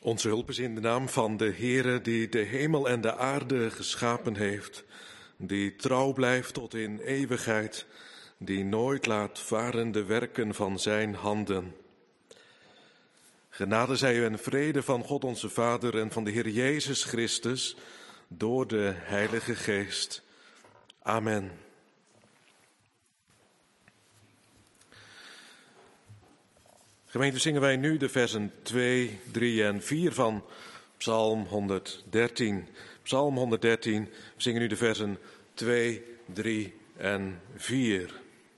Onze hulp is in de naam van de Heere die de hemel en de aarde geschapen heeft, die trouw blijft tot in eeuwigheid, die nooit laat varen de werken van zijn handen. Genade zij u en vrede van God onze Vader en van de Heer Jezus Christus door de Heilige Geest. Amen. Gemeente, zingen wij nu de versen 2, 3 en 4 van Psalm 113. Psalm 113, we zingen nu de versen 2, 3 en 4.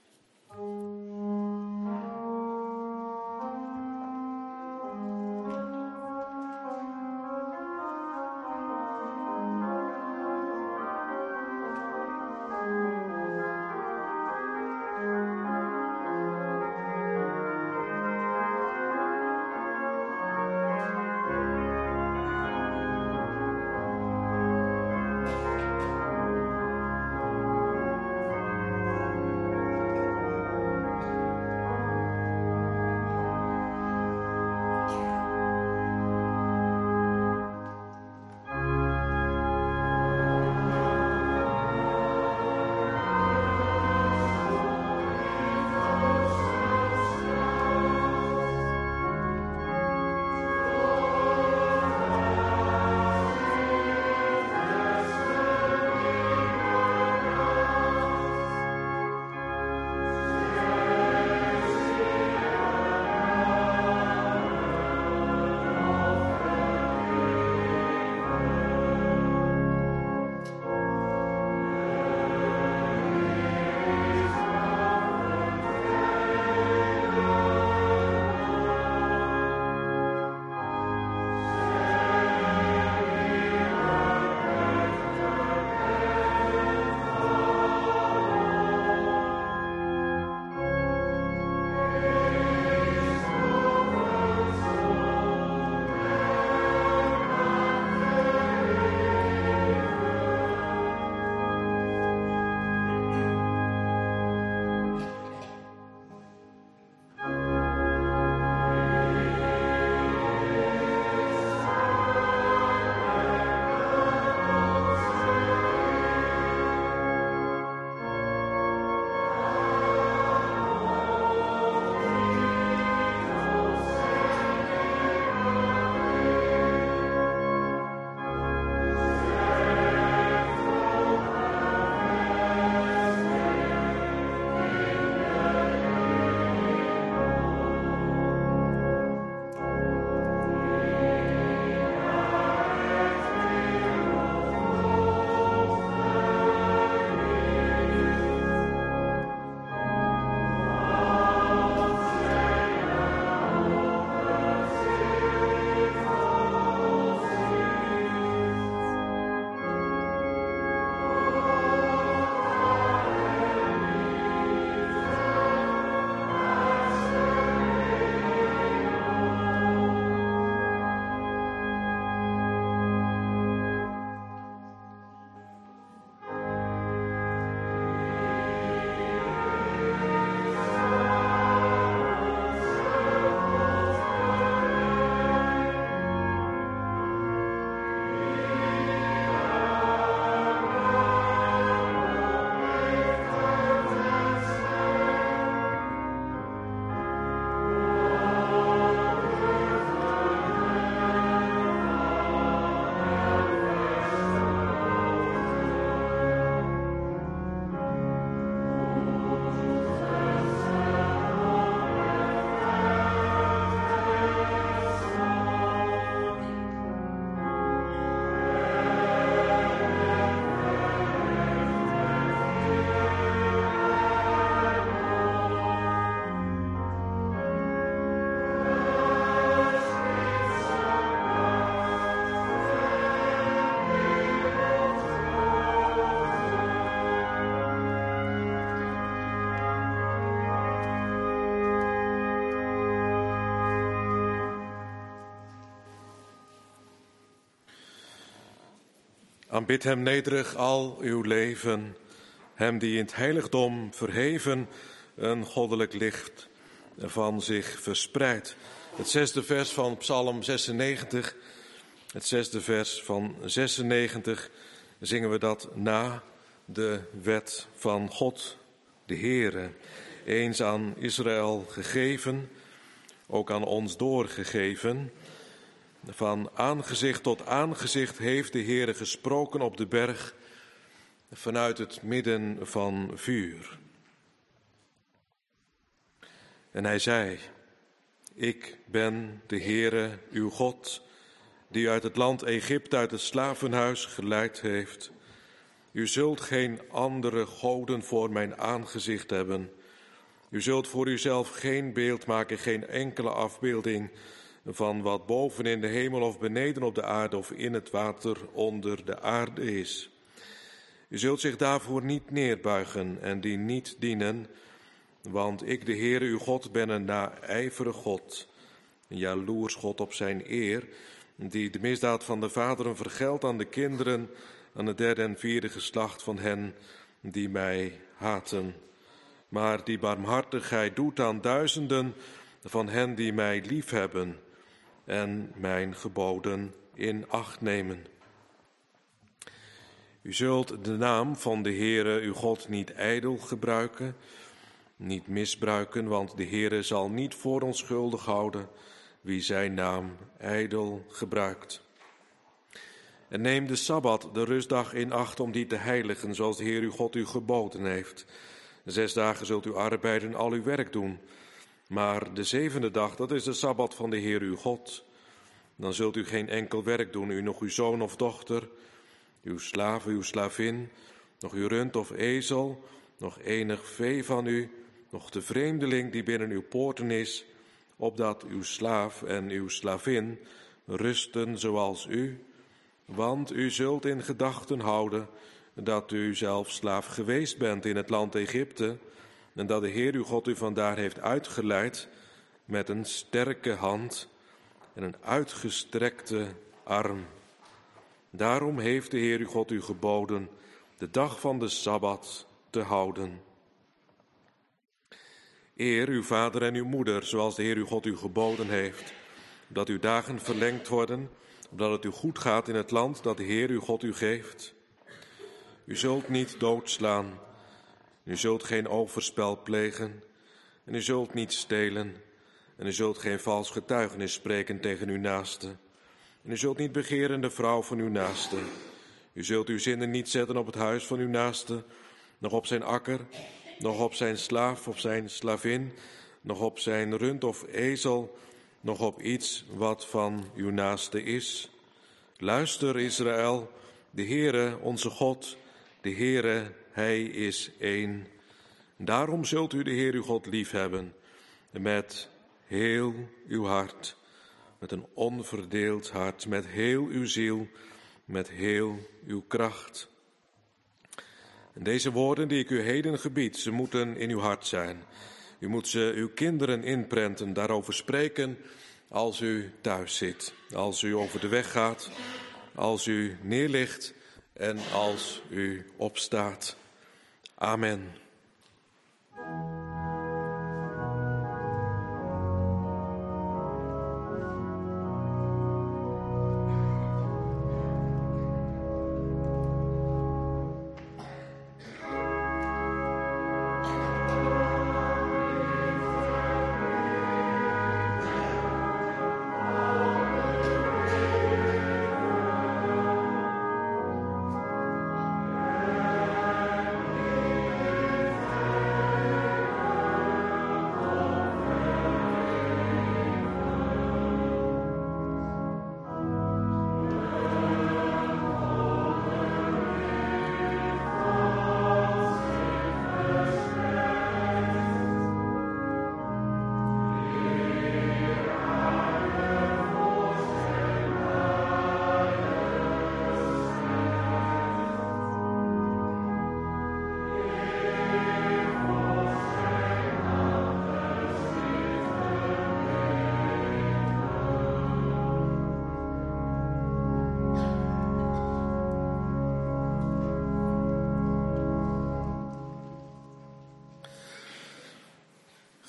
Aanbid hem nederig al uw leven, hem die in het heiligdom verheven een goddelijk licht van zich verspreidt. Het zesde vers van Psalm 96. Het zesde vers van 96 zingen we dat na de wet van God, de Heere. Eens aan Israël gegeven, ook aan ons doorgegeven. Van aangezicht tot aangezicht heeft de Heere gesproken op de berg, vanuit het midden van vuur. En hij zei: Ik ben de Heere, uw God, die u uit het land Egypte, uit het slavenhuis geleid heeft. U zult geen andere goden voor mijn aangezicht hebben. U zult voor uzelf geen beeld maken, geen enkele afbeelding van wat boven in de hemel of beneden op de aarde of in het water onder de aarde is. U zult zich daarvoor niet neerbuigen en die niet dienen, want ik, de Heere, uw God, ben een naijverig God, een jaloers God op zijn eer, die de misdaad van de vaderen vergeldt aan de kinderen, aan het derde en vierde geslacht van hen die mij haten. Maar die barmhartigheid doet aan duizenden van hen die mij liefhebben en mijn geboden in acht nemen. U zult de naam van de Heere, uw God, niet ijdel gebruiken, niet misbruiken, want de Heere zal niet voor onschuldig houden wie zijn naam ijdel gebruikt. En neem de Sabbat, de rustdag, in acht om die te heiligen, zoals de Heer uw God u geboden heeft. 6 dagen zult u arbeiden en al uw werk doen. Maar de 7e dag, dat is de Sabbat van de Heer uw God. Dan zult u geen enkel werk doen, u nog uw zoon of dochter, uw slaaf, uw slavin, nog uw rund of ezel, nog enig vee van u, nog de vreemdeling die binnen uw poorten is, opdat uw slaaf en uw slavin rusten zoals u. Want u zult in gedachten houden dat u zelf slaaf geweest bent in het land Egypte en dat de Heer uw God u vandaar heeft uitgeleid met een sterke hand en een uitgestrekte arm. Daarom heeft de Heer uw God u geboden de dag van de Sabbat te houden. Eer uw vader en uw moeder, zoals de Heer uw God u geboden heeft, dat uw dagen verlengd worden, opdat het u goed gaat in het land dat de Heer uw God u geeft. U zult niet doodslaan, u zult geen overspel plegen, en u zult niet stelen, en u zult geen vals getuigenis spreken tegen uw naaste. En u zult niet begeren de vrouw van uw naaste. U zult uw zinnen niet zetten op het huis van uw naaste, nog op zijn akker, nog op zijn slaaf of zijn slavin, nog op zijn rund of ezel, nog op iets wat van uw naaste is. Luister, Israël, de Heere, onze God, de Heere, Hij is één. Daarom zult u de Heer uw God liefhebben, met heel uw hart, met een onverdeeld hart, met heel uw ziel, met heel uw kracht. En deze woorden die ik u heden gebied, ze moeten in uw hart zijn. U moet ze uw kinderen inprenten, daarover spreken als u thuis zit, als u over de weg gaat, als u neerligt en als u opstaat. Amen.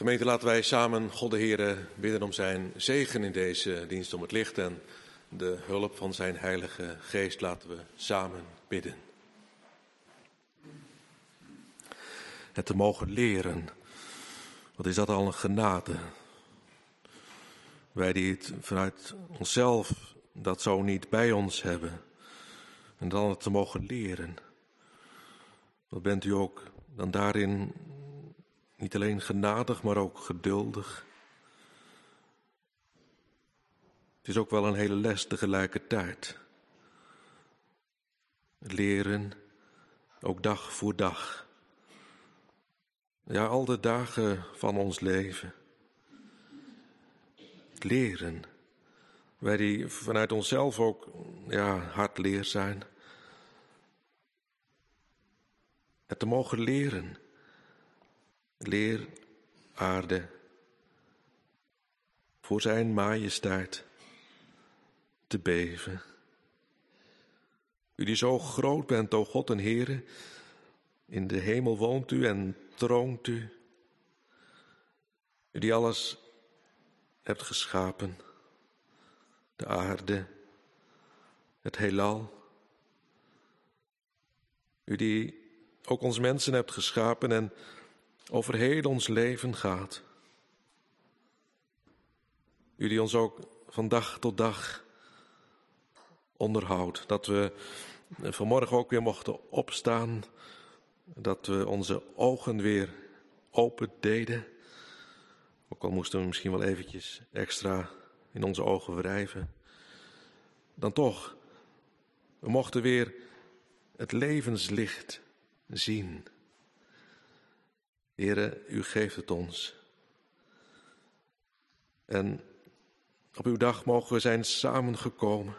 Gemeente, laten wij samen God de Heere bidden om zijn zegen in deze dienst, om het licht en de hulp van zijn Heilige Geest. Laten we samen bidden. Het te mogen leren, wat is dat al een genade? Wij die het vanuit onszelf dat zo niet bij ons hebben. En dan het te mogen leren. Wat bent u ook dan daarin niet alleen genadig, maar ook geduldig. Het is ook wel een hele les tegelijkertijd. Leren, ook dag voor dag. Ja, al de dagen van ons leven. Leren. Wij die vanuit onszelf ook hardleer zijn. Het te mogen leren. Leer aarde. Voor zijn majesteit te beven. U die zo groot bent, o God en Heere. In de hemel woont u en troont u. U die alles hebt geschapen. De aarde, het heelal. U die ook ons mensen hebt geschapen en over heel ons leven gaat. U die ons ook van dag tot dag onderhoudt. Dat we vanmorgen ook weer mochten opstaan. Dat we onze ogen weer open deden. Ook al moesten we misschien wel eventjes extra in onze ogen wrijven. Dan toch, we mochten weer het levenslicht zien. Heere, u geeft het ons. En op uw dag mogen we zijn samengekomen.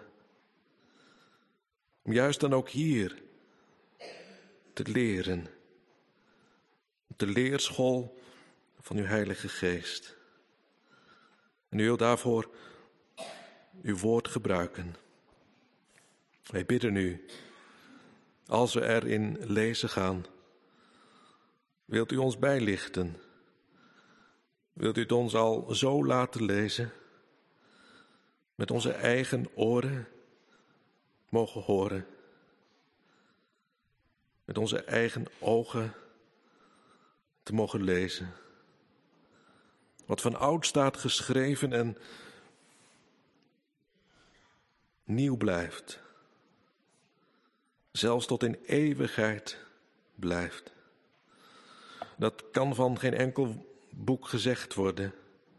Om juist dan ook hier te leren. De leerschool van uw Heilige Geest. En u wilt daarvoor uw woord gebruiken. Wij bidden u, als we erin lezen gaan, wilt u ons bijlichten? Wilt u het ons al zo laten lezen? Met onze eigen oren mogen horen. Met onze eigen ogen te mogen lezen. Wat van oud staat geschreven en nieuw blijft. Zelfs tot in eeuwigheid blijft. Dat kan van geen enkel boek gezegd worden.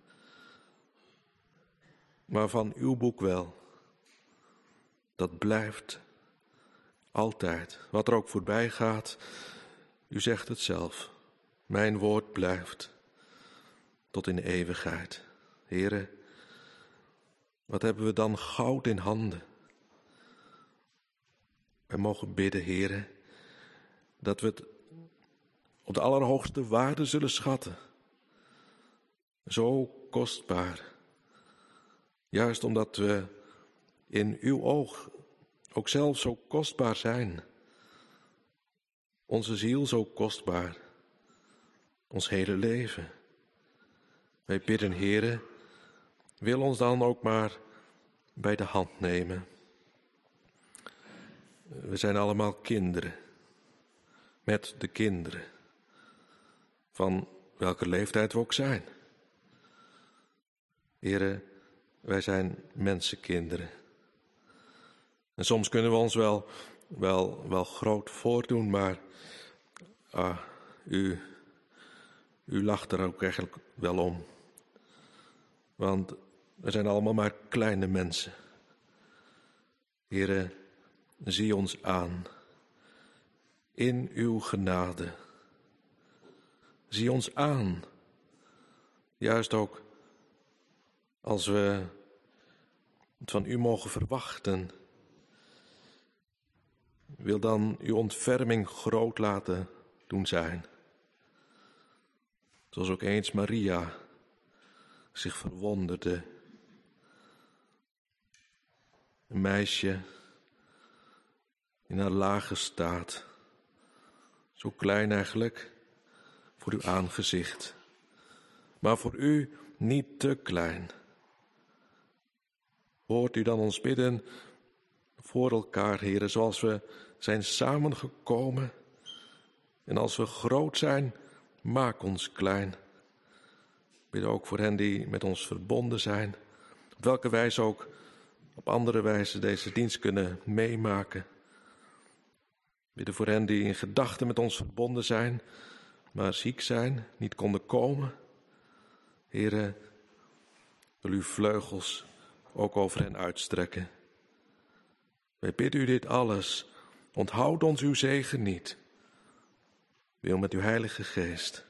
Maar van uw boek wel. Dat blijft altijd. Wat er ook voorbij gaat, u zegt het zelf. Mijn woord blijft tot in eeuwigheid. Heere, wat hebben we dan goud in handen. Wij mogen bidden, Heere, dat we het op de allerhoogste waarde zullen schatten. Zo kostbaar. Juist omdat we in uw oog ook zelf zo kostbaar zijn. Onze ziel zo kostbaar. Ons hele leven. Wij bidden, Heere, wil ons dan ook maar bij de hand nemen. We zijn allemaal kinderen. Met de kinderen. Van welke leeftijd we ook zijn. Heere, wij zijn mensenkinderen. En soms kunnen we ons wel groot voordoen, maar u lacht er ook eigenlijk wel om. Want we zijn allemaal maar kleine mensen. Heere, zie ons aan. In uw genade. Zie ons aan. Juist ook als we het van u mogen verwachten. Wil dan uw ontferming groot laten doen zijn. Zoals ook eens Maria zich verwonderde. Een meisje in haar lage staat. Zo klein eigenlijk voor uw aangezicht. maar voor u niet te klein. Hoort u dan ons bidden voor elkaar, Heere, zoals we zijn samengekomen. En als we groot zijn, maak ons klein. Bidden ook voor hen die met ons verbonden zijn. Op welke wijze ook op andere wijze deze dienst kunnen meemaken. Bidden voor hen die in gedachten met ons verbonden zijn, maar ziek zijn, niet konden komen. Heere, wil uw vleugels ook over hen uitstrekken. Wij bidden u dit alles. Onthoud ons uw zegen niet. Wil met uw Heilige Geest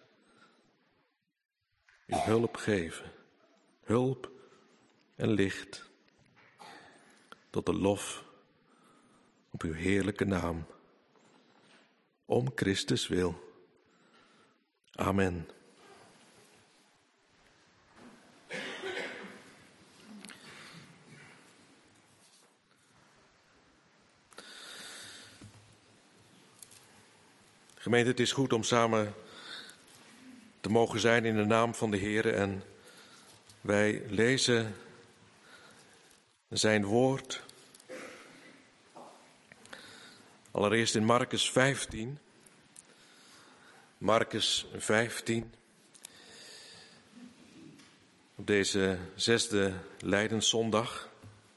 uw hulp geven. Hulp en licht. Tot de lof op uw heerlijke naam. Om Christus wil. Amen. Gemeente, het is goed om samen te mogen zijn in de naam van de Heere en wij lezen zijn woord. Allereerst in Marcus 15. Marcus 15. Op deze 6e Lijdenszondag.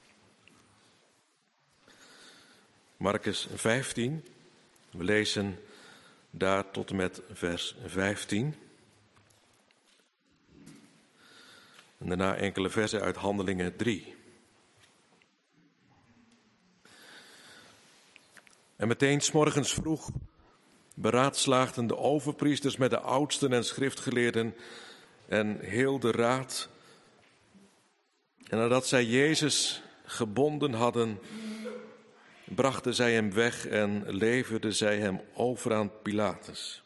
Marcus 15. We lezen daar tot en met vers 15. En daarna enkele versen uit Handelingen 3. En meteen 's morgens vroeg beraadslaagden de overpriesters met de oudsten en schriftgeleerden en heel de raad. En nadat zij Jezus gebonden hadden, brachten zij hem weg en leverden zij hem over aan Pilatus.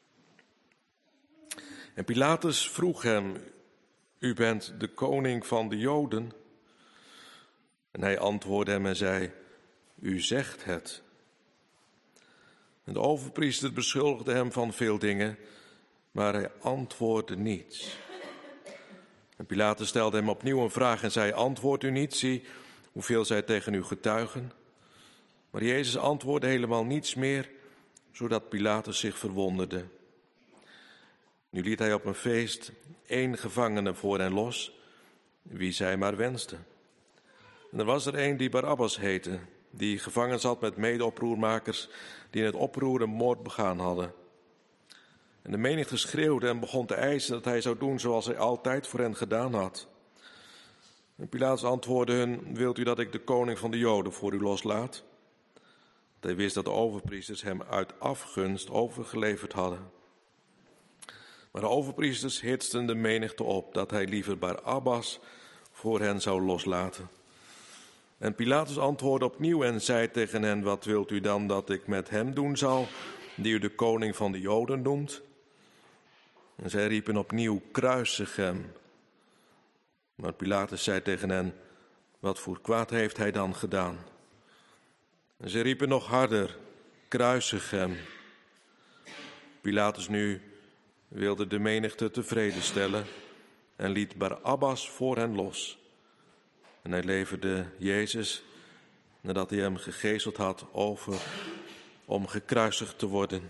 En Pilatus vroeg hem: u bent de koning van de Joden? En hij antwoordde hem en zei: u zegt het. En de overpriester beschuldigde hem van veel dingen, maar hij antwoordde niets. En Pilatus stelde hem opnieuw een vraag en zei: antwoordt u niet? Zie hoeveel zij tegen u getuigen. Maar Jezus antwoordde helemaal niets meer, zodat Pilatus zich verwonderde. Nu liet hij op een feest 1 gevangene voor hen los, wie zij maar wensten. En er was er een die Barabbas heette, die gevangen zat met medeoproermakers die in het oproer een moord begaan hadden. En de menigte schreeuwde en begon te eisen dat hij zou doen zoals hij altijd voor hen gedaan had. En Pilatus antwoordde hun: wilt u dat ik de koning van de Joden voor u loslaat? Hij wist dat de overpriesters hem uit afgunst overgeleverd hadden. Maar de overpriesters hitsten de menigte op dat hij liever Barabbas voor hen zou loslaten. En Pilatus antwoordde opnieuw en zei tegen hen: wat wilt u dan dat ik met hem doen zal, die u de koning van de Joden noemt? En zij riepen opnieuw: kruisig hem. Maar Pilatus zei tegen hen: wat voor kwaad heeft hij dan gedaan? En ze riepen nog harder: kruisig hem. Pilatus nu wilde de menigte tevreden stellen en liet Barabbas voor hen los. En hij leverde Jezus, nadat hij hem gegezeld had, over om gekruisigd te worden.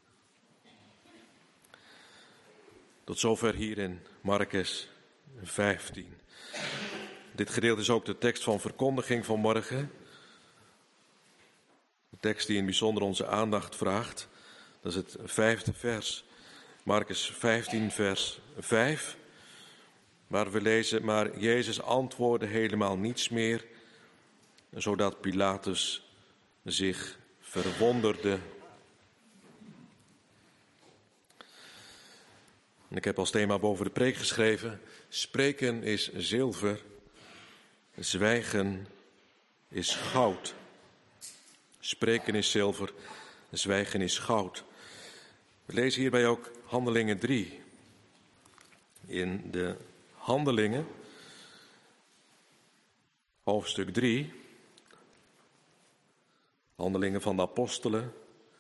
Tot zover hier in Marcus 15. Dit gedeelte is ook de tekst van verkondiging van morgen. De tekst die in bijzonder onze aandacht vraagt. Dat is het 5e vers. Marcus 15 vers 5. Waar we lezen: maar Jezus antwoordde helemaal niets meer, zodat Pilatus zich verwonderde. En ik heb als thema boven de preek geschreven: spreken is zilver, zwijgen is goud. Spreken is zilver, zwijgen is goud. We lezen hierbij ook Handelingen 3. In de Handelingen, hoofdstuk 3, Handelingen van de Apostelen,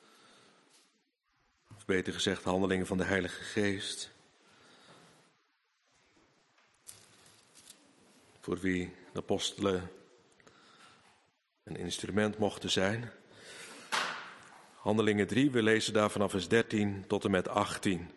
of beter gezegd Handelingen van de Heilige Geest. voor wie de apostelen een instrument mochten zijn. Handelingen 3, we lezen daar vanaf vers 13 tot en met 18.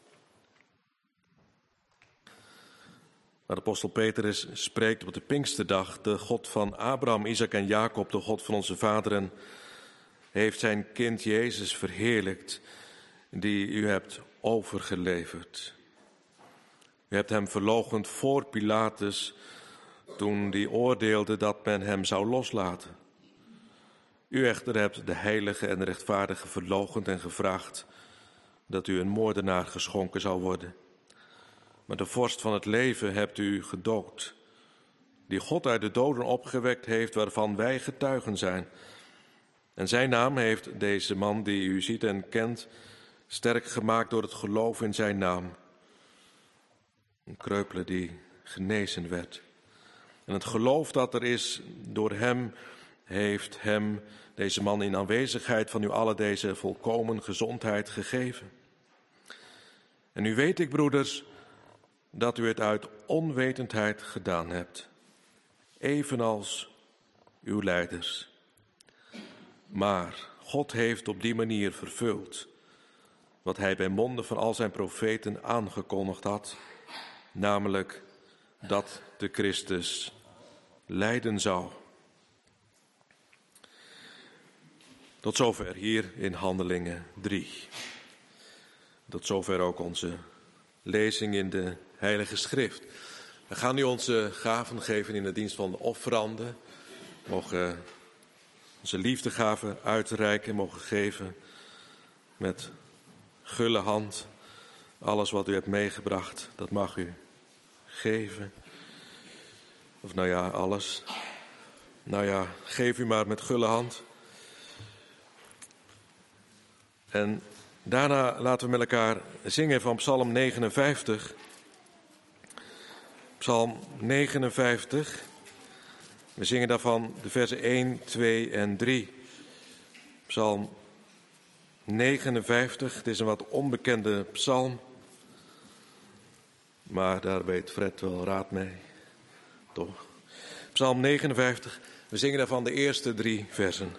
Maar de apostel Petrus spreekt op de Pinksterdag: de God van Abraham, Isaac en Jacob, de God van onze vaderen, heeft zijn kind Jezus verheerlijkt, die u hebt overgeleverd. U hebt hem verloochend voor Pilatus, toen die oordeelde dat men hem zou loslaten. U echter hebt de heilige en de rechtvaardige verloochend en gevraagd dat u een moordenaar geschonken zou worden. Maar de vorst van het leven hebt u gedood, die God uit de doden opgewekt heeft, waarvan wij getuigen zijn. En zijn naam heeft deze man die u ziet en kent sterk gemaakt door het geloof in zijn naam. Een kreupele die genezen werd. En het geloof dat er is door hem, heeft hem, deze man, in aanwezigheid van u allen deze volkomen gezondheid gegeven. En nu weet ik, broeders, dat u het uit onwetendheid gedaan hebt, evenals uw leiders. Maar God heeft op die manier vervuld wat hij bij monden van al zijn profeten aangekondigd had, namelijk dat de Christus lijden zou. Tot zover hier in Handelingen 3. Tot zover ook onze lezing in de Heilige Schrift. We gaan nu onze gaven geven in de dienst van de offeranden. We mogen onze liefdegaven uitreiken, mogen geven met gulle hand. Alles wat u hebt meegebracht, dat mag u geven. Of nou ja, alles. Nou ja, geef u maar met gulle hand. En daarna laten we met elkaar zingen van Psalm 59. Psalm 59. We zingen daarvan de versen 1, 2 en 3. Psalm 59, het is een wat onbekende psalm. Maar daar weet Fred wel raad mee. Toch? Psalm 59, we zingen daarvan de eerste 3 versen.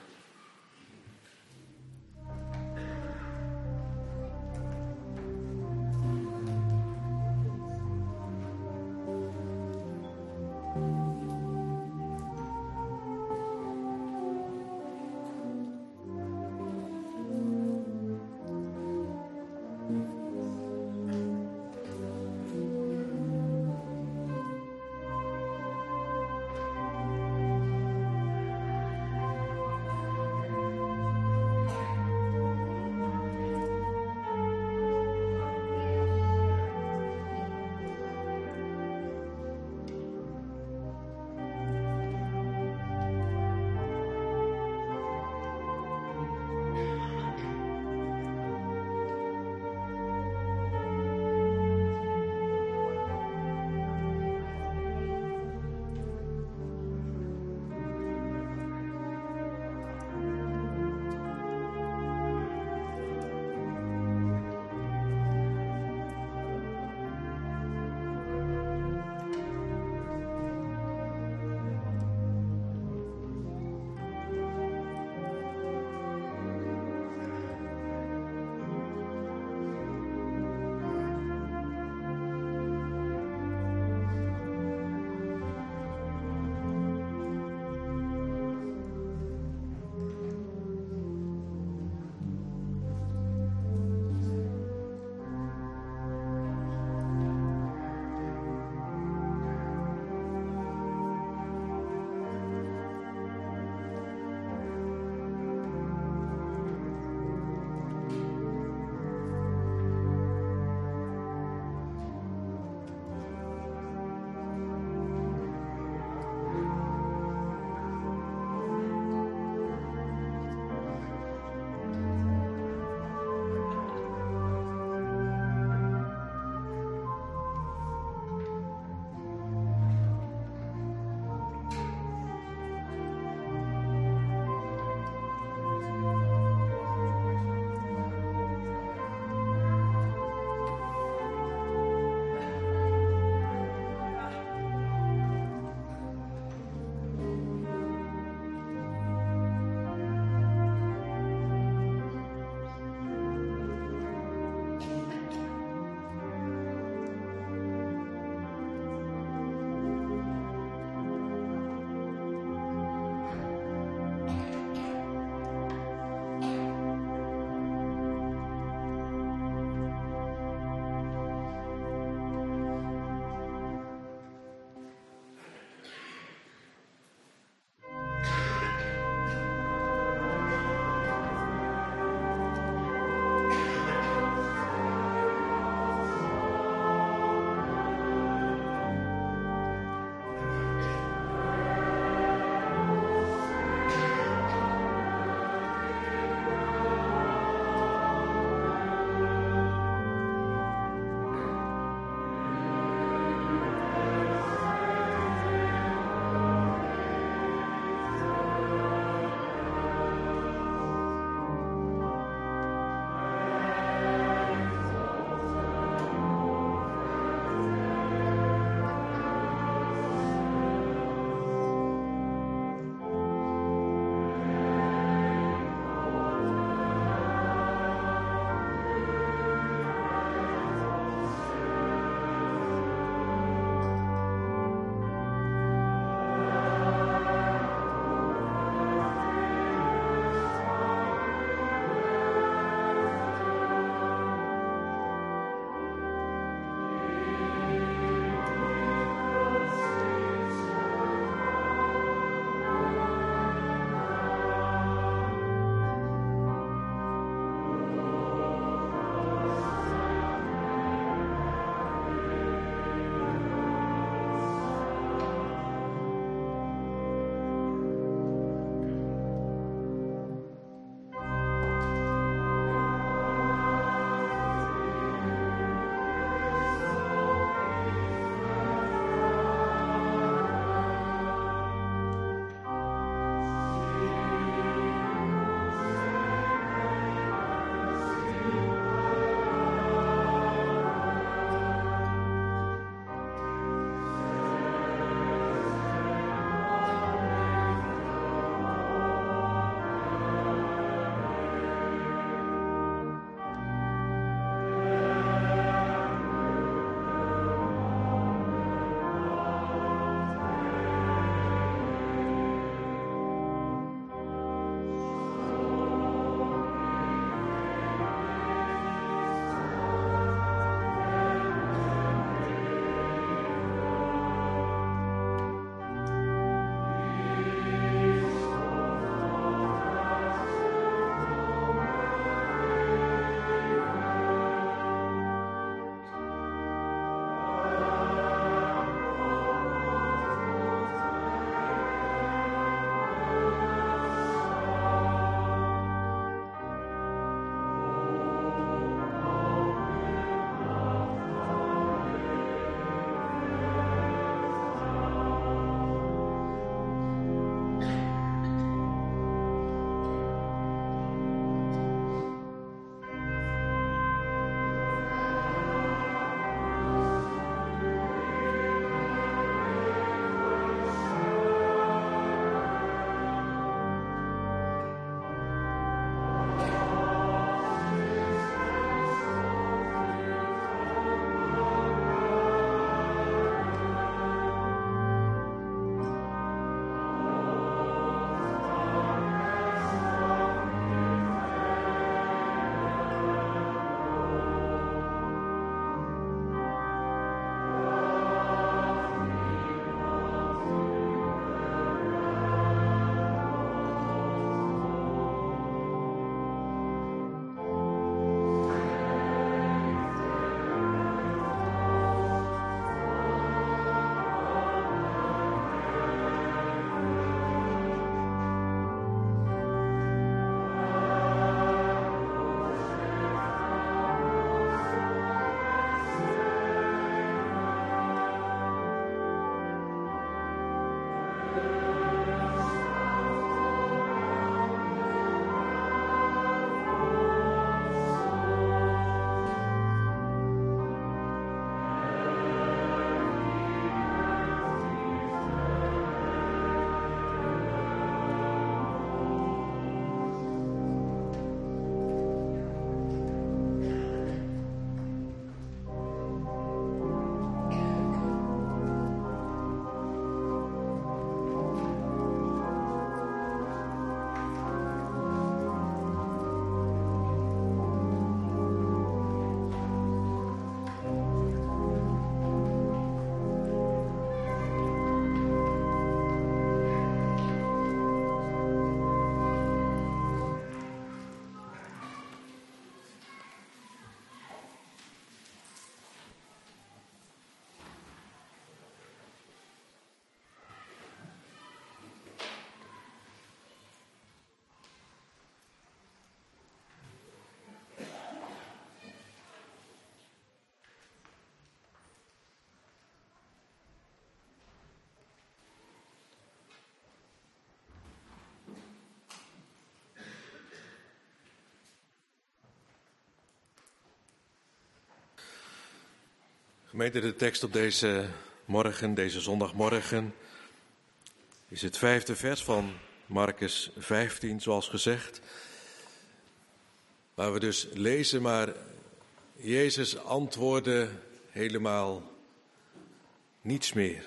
Gemeente, de tekst op deze morgen, deze zondagmorgen, is het 5e vers van Marcus 15, zoals gezegd. Waar we dus lezen, maar Jezus antwoordde helemaal niets meer.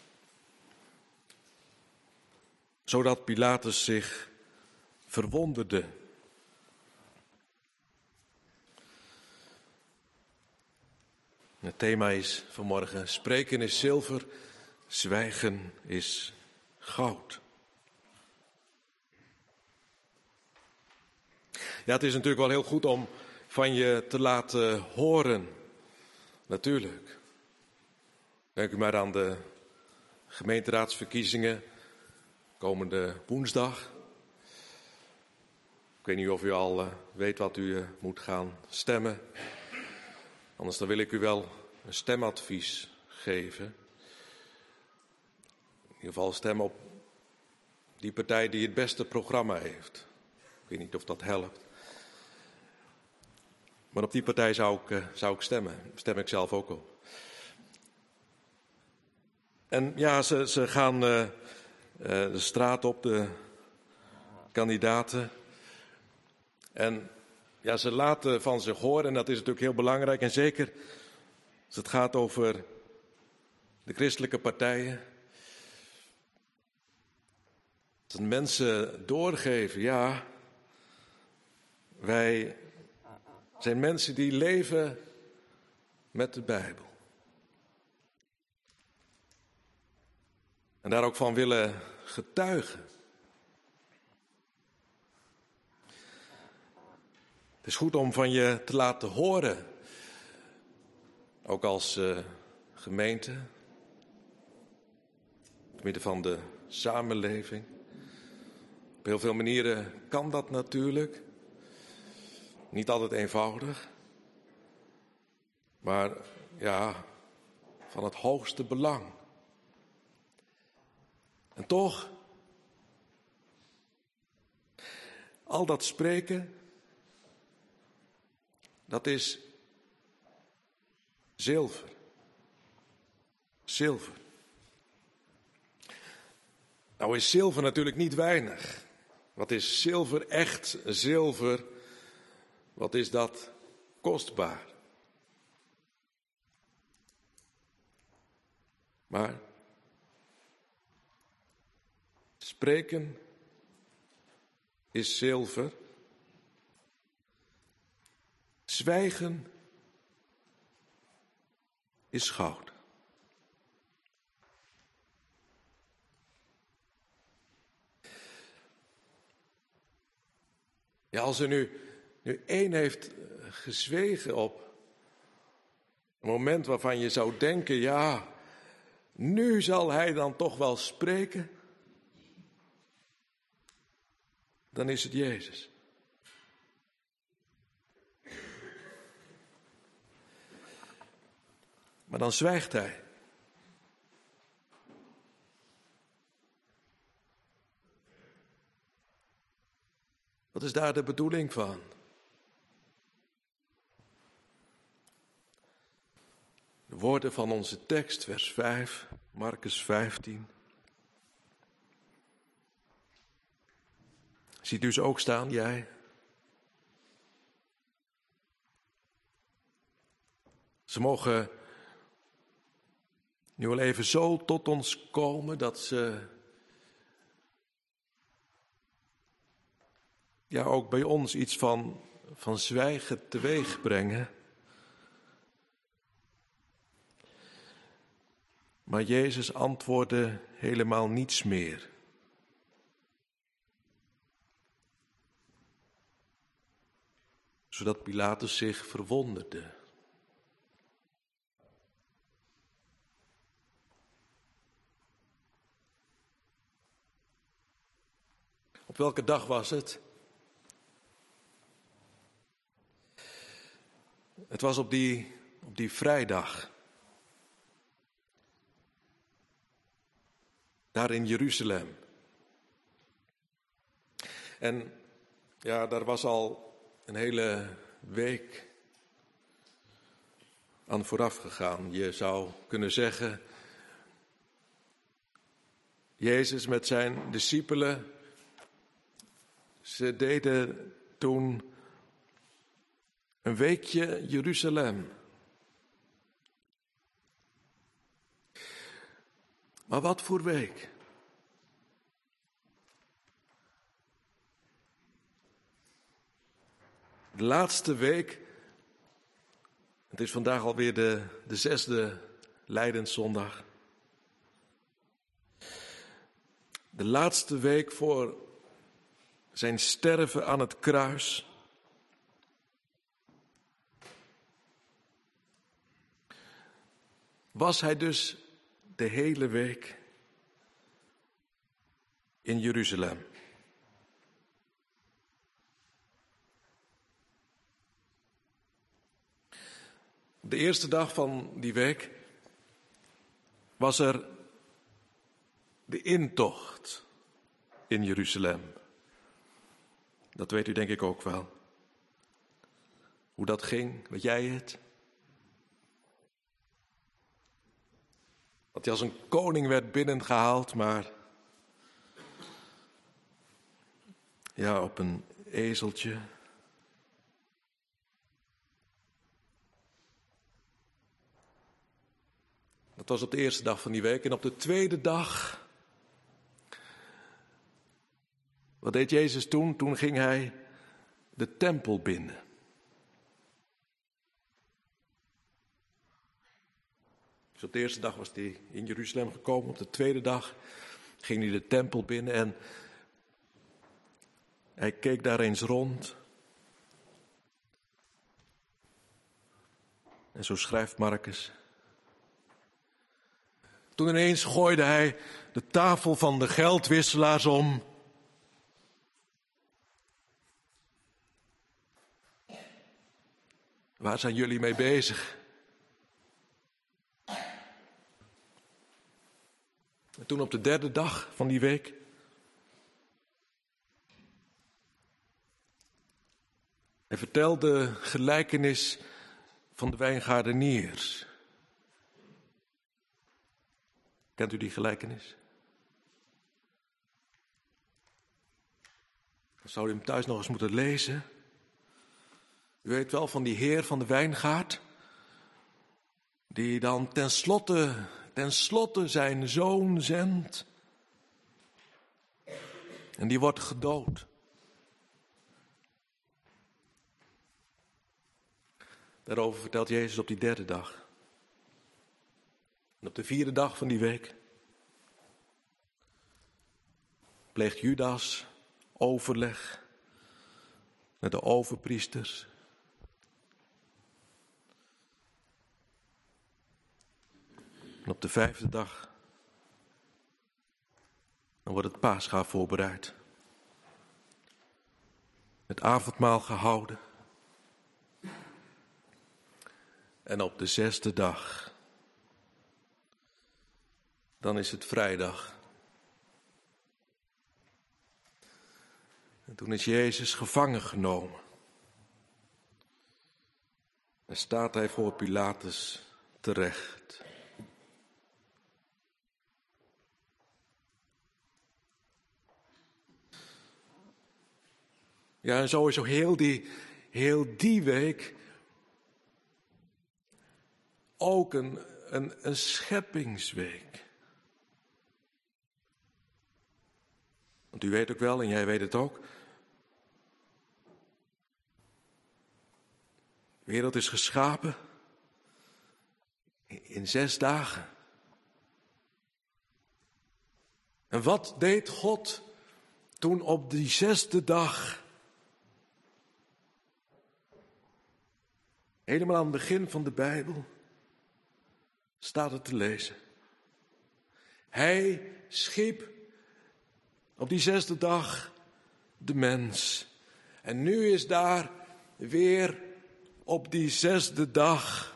Zodat Pilatus zich verwonderde. Het thema is vanmorgen: spreken is zilver, zwijgen is goud. Ja, het is natuurlijk wel heel goed om van je te laten horen. Natuurlijk. Denk u maar aan de gemeenteraadsverkiezingen komende woensdag. Ik weet niet of u al weet wat u moet gaan stemmen. Anders dan wil ik u wel een stemadvies geven. In ieder geval stemmen op die partij die het beste programma heeft. Ik weet niet of dat helpt. Maar op die partij zou ik stemmen. Daar stem ik zelf ook op. En ja, ze gaan de straat op, de kandidaten. En ja, ze laten van zich horen en dat is natuurlijk heel belangrijk. En zeker als het gaat over de christelijke partijen. Dat mensen doorgeven, ja, wij zijn mensen die leven met de Bijbel. En daar ook van willen getuigen. Het is goed om van je te laten horen. Ook als gemeente. Te midden van de samenleving. Op heel veel manieren kan dat natuurlijk. Niet altijd eenvoudig. Maar ja, van het hoogste belang. En toch, al dat spreken, dat is zilver. Zilver. Nou is zilver natuurlijk niet weinig. Wat is zilver, echt zilver? Wat is dat kostbaar? Maar spreken is zilver. Zwijgen is goud. Ja, als er nu één heeft gezwegen op een moment waarvan je zou denken, ja, nu zal hij dan toch wel spreken, dan is het Jezus. Maar dan zwijgt hij. Wat is daar de bedoeling van? De woorden van onze tekst, vers 5, Marcus 15. Ziet u ze ook staan, jij? Ze mogen nu wel even zo tot ons komen dat ze ja ook bij ons iets van zwijgen teweeg brengen. Maar Jezus antwoordde helemaal niets meer. Zodat Pilatus zich verwonderde. Op welke dag was het? Het was op die vrijdag. Daar in Jeruzalem. En ja, daar was al een hele week aan vooraf gegaan. Je zou kunnen zeggen, Jezus met zijn discipelen, ze deden toen een weekje Jeruzalem. Maar wat voor week? De laatste week, het is vandaag alweer de 6e Lijdenszondag. De laatste week voor zijn sterven aan het kruis. Was hij dus de hele week in Jeruzalem. De eerste dag van die week was er de intocht in Jeruzalem. Dat weet u denk ik ook wel. Hoe dat ging, weet jij het? Dat hij als een koning werd binnengehaald, maar ja, op een ezeltje. Dat was op de eerste dag van die week. En op de tweede dag, wat deed Jezus toen? Toen ging hij de tempel binnen. Dus op de eerste dag was hij in Jeruzalem gekomen. Op de tweede dag ging hij de tempel binnen en hij keek daar eens rond. En zo schrijft Marcus. Toen ineens gooide hij de tafel van de geldwisselaars om. Waar zijn jullie mee bezig? En toen op de derde dag van die week hij vertelde de gelijkenis van de wijngaardeniers. Kent u die gelijkenis? Dan zou u hem thuis nog eens moeten lezen. U weet wel van die heer van de wijngaard, die dan tenslotte zijn zoon zendt. En die wordt gedood. Daarover vertelt Jezus op die derde dag. En op de vierde dag van die week pleegt Judas overleg met de overpriesters. En op de vijfde dag, dan wordt het Pascha voorbereid. Het avondmaal gehouden. En op de zesde dag, dan is het vrijdag. En toen is Jezus gevangen genomen. En staat hij voor Pilatus terecht. Ja, en sowieso heel die week ook een scheppingsweek. Want u weet ook wel, en jij weet het ook. De wereld is geschapen in 6 dagen. En wat deed God toen op die 6e dag? Helemaal aan het begin van de Bijbel staat het te lezen. Hij schiep op die 6e dag de mens. En nu is daar weer op die 6e dag,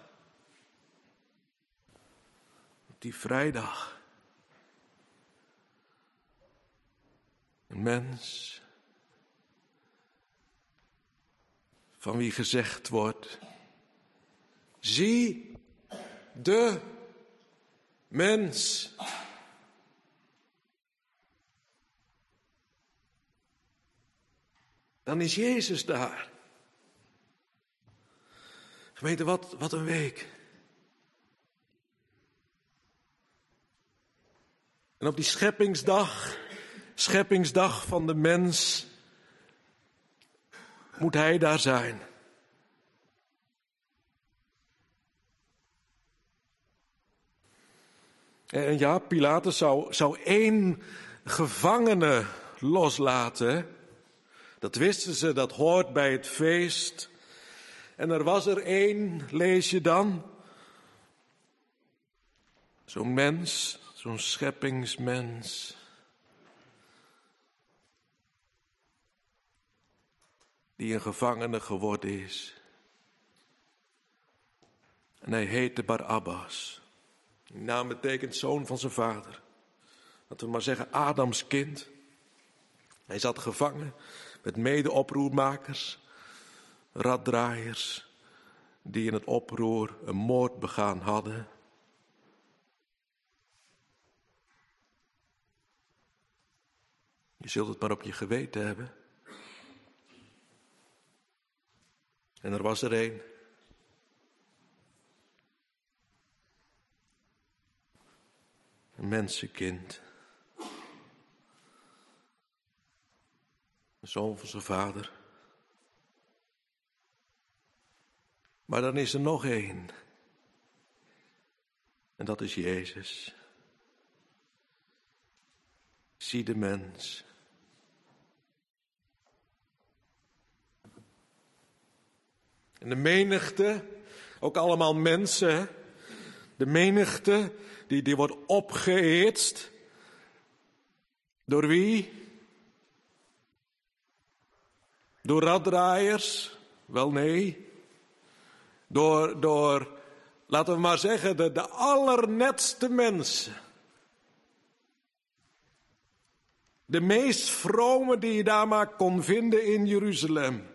op die vrijdag, een mens van wie gezegd wordt: zie de mens. Dan is Jezus daar. Gemeente, wat een week. En op die scheppingsdag van de mens, moet hij daar zijn. En ja, Pilatus zou één gevangene loslaten. Dat wisten ze, dat hoort bij het feest. En er was er één, lees je dan. Zo'n mens, zo'n scheppingsmens. Die een gevangene geworden is. En hij heette Barabbas. Die naam betekent zoon van zijn vader. Laten we maar zeggen Adams kind. Hij zat gevangen met mede-oproermakers, raddraaiers, die in het oproer een moord begaan hadden. Je zult het maar op je geweten hebben. En er was er één. Een mensenkind. Een zoon van zijn vader. Maar dan is er nog één. En dat is Jezus. Zie de mens. En de menigte, ook allemaal mensen, de menigte die wordt opgehitst. Door wie? Door raddraaiers? Wel nee. Door, laten we maar zeggen, de allernetste mensen. De meest vrome die je daar maar kon vinden in Jeruzalem.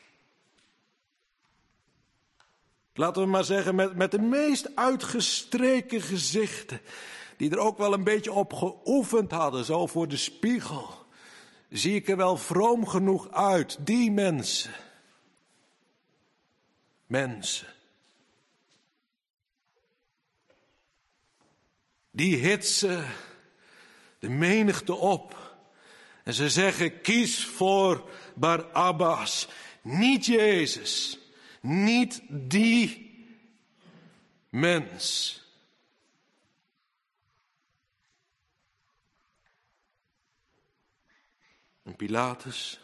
Laten we maar zeggen, met de meest uitgestreken gezichten. Die er ook wel een beetje op geoefend hadden, zo voor de spiegel. Zie ik er wel vroom genoeg uit, die mensen. Mensen. Die hitsen de menigte op. En ze zeggen, kies voor Barabbas. Niet Jezus. Niet die mens. En Pilatus.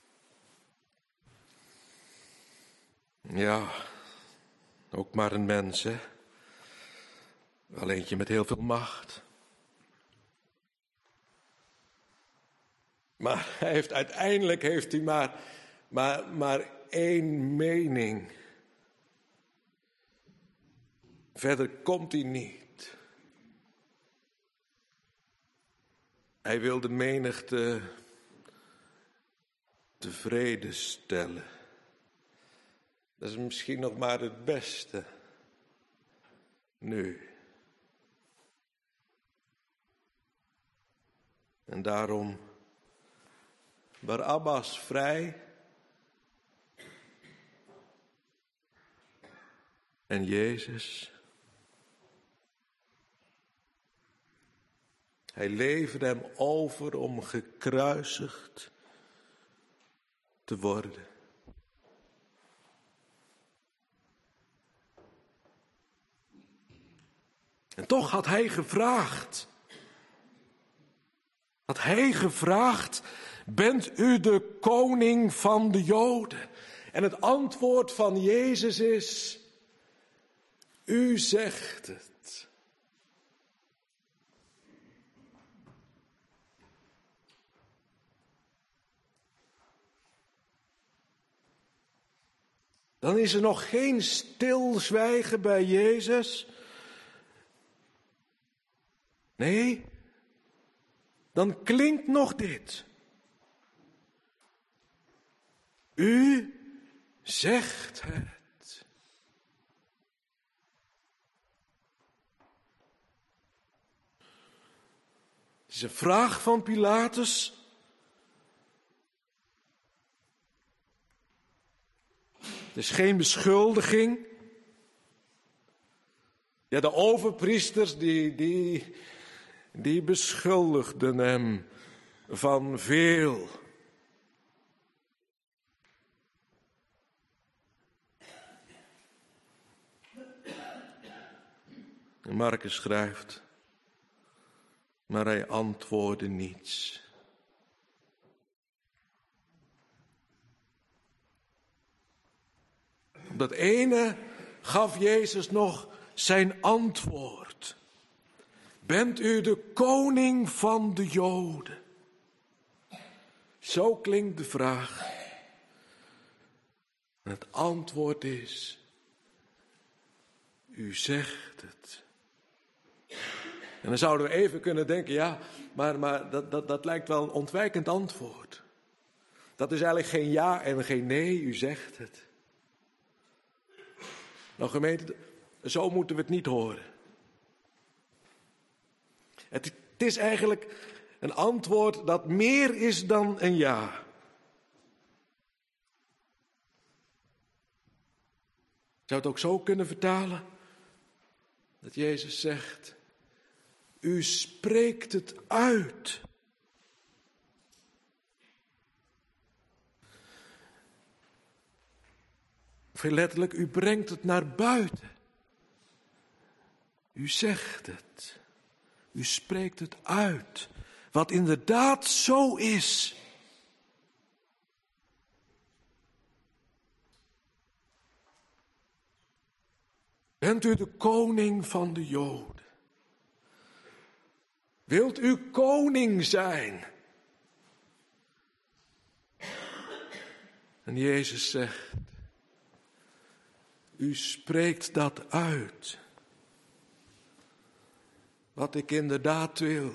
Ja, ook maar een mens, hè. Wel eentje met heel veel macht. Maar uiteindelijk heeft hij maar één mening. Verder komt hij niet. Hij wil de menigte tevreden stellen. Dat is misschien nog maar het beste. Nu. En daarom Barabbas vrij. En Jezus. Hij leverde hem over om gekruisigd te worden. En toch had hij gevraagd. Bent u de koning van de Joden? En het antwoord van Jezus is, u zegt het. Dan is er nog geen stilzwijgen bij Jezus. Nee, dan klinkt nog dit. U zegt het. is een vraag van Pilatus. Het is geen beschuldiging. Ja, de overpriesters die beschuldigden hem van veel. Marcus schrijft, maar hij antwoordde niets. Op dat ene gaf Jezus nog zijn antwoord. Bent u de koning van de Joden? Zo klinkt de vraag. En het antwoord is, u zegt het. En dan zouden we even kunnen denken, ja, maar dat lijkt wel een ontwijkend antwoord. Dat is eigenlijk geen ja en geen nee, u zegt het. Nou gemeente, zo moeten we het niet horen. Het is eigenlijk een antwoord dat meer is dan een ja. Zou het ook zo kunnen vertalen? Dat Jezus zegt, u spreekt het uit. Veel letterlijk, u brengt het naar buiten. U zegt het. U spreekt het uit. Wat inderdaad zo is. Bent u de koning van de Joden? Wilt u koning zijn? En Jezus zegt, u spreekt dat uit. Wat ik inderdaad wil.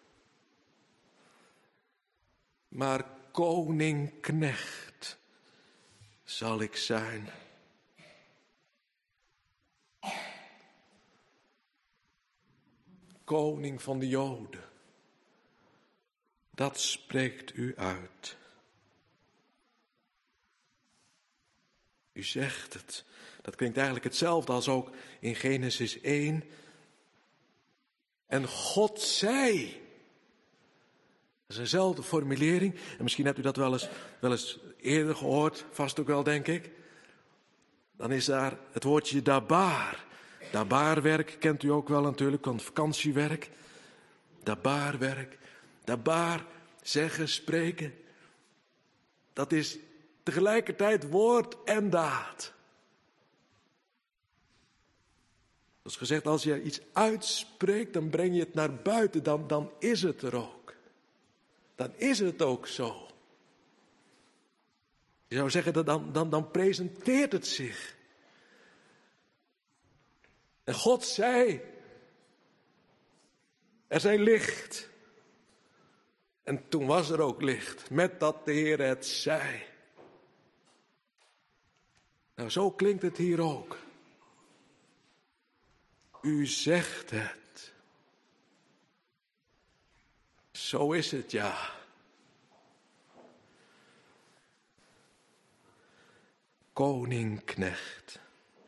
Maar koning-knecht zal ik zijn. Koning van de Joden. Dat spreekt u uit. U zegt het. Dat klinkt eigenlijk hetzelfde als ook in Genesis 1. En God zei. Dat is dezelfde formulering. En misschien hebt u dat wel eens eerder gehoord. Vast ook wel, denk ik. Dan is daar het woordje dabar. Dabarwerk kent u ook wel natuurlijk, van vakantiewerk. Dabarwerk. Dabar, zeggen, spreken. Dat is tegelijkertijd woord en daad. Dat is gezegd, als je iets uitspreekt, dan breng je het naar buiten, dan is het er ook. Dan is het ook zo. Je zou zeggen, dan presenteert het zich. En God zei, er zij licht. En toen was er ook licht, met dat de Heer het zei. Nou, zo klinkt het hier ook. U zegt het. Zo is het, ja. Koning-knecht.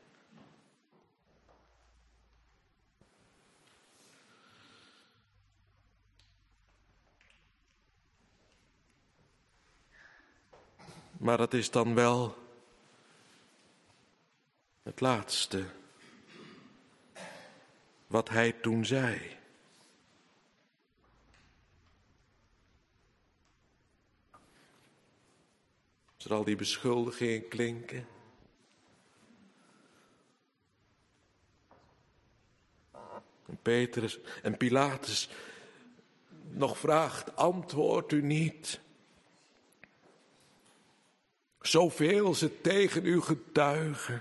Maar dat is dan wel het laatste wat hij toen zei. Als er al die beschuldigingen klinken. En Petrus en Pilatus nog vraagt, antwoordt u niet. Zoveel ze tegen u getuigen.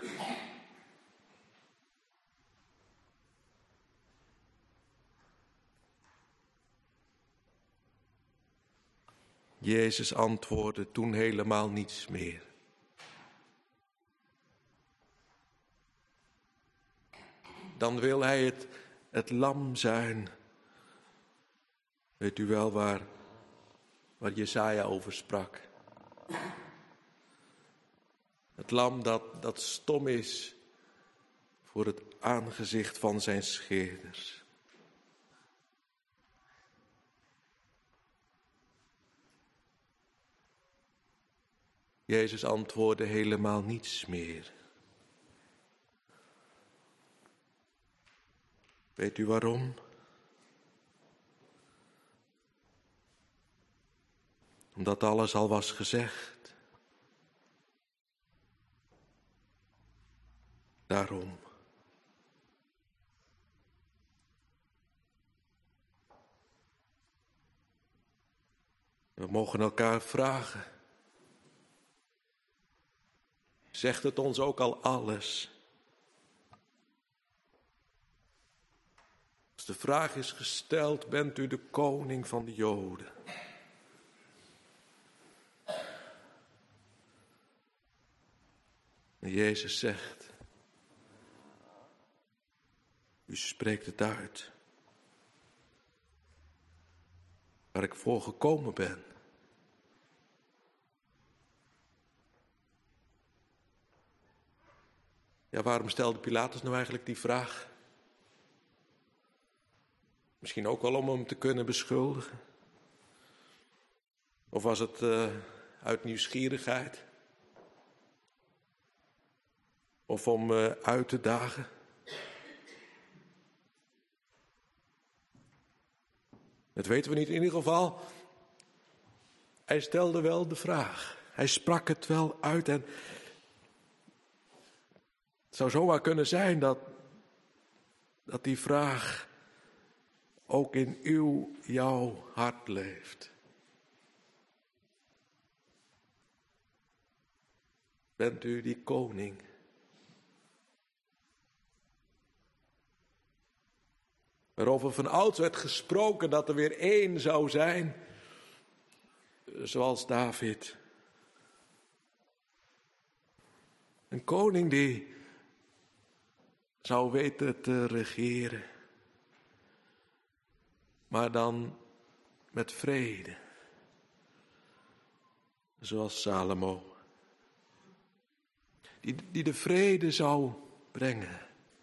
Jezus antwoordde toen helemaal niets meer. Dan wil hij het lam zijn Weet u wel waar Jesaja over sprak? Het lam dat stom is voor het aangezicht van zijn scheerders. Jezus antwoordde helemaal niets meer. Weet u waarom? Omdat alles al was gezegd. Daarom. We mogen elkaar vragen. Zegt het ons ook al alles? Als de vraag is gesteld, bent u de koning van de Joden? En Jezus zegt, u spreekt het uit. Waar ik voor gekomen ben. Ja, waarom stelde Pilatus nou eigenlijk die vraag? Misschien ook wel om hem te kunnen beschuldigen. Of was het uit nieuwsgierigheid? Of om uit te dagen? Dat weten we niet. In ieder geval, hij stelde wel de vraag. Hij sprak het wel uit en het zou zomaar kunnen zijn dat die vraag ook in jouw hart leeft. Bent u die koning? Waarover van ouds werd gesproken dat er weer één zou zijn, zoals David. Een koning die zou weten te regeren, maar dan met vrede, zoals Salomo. Die de vrede zou brengen.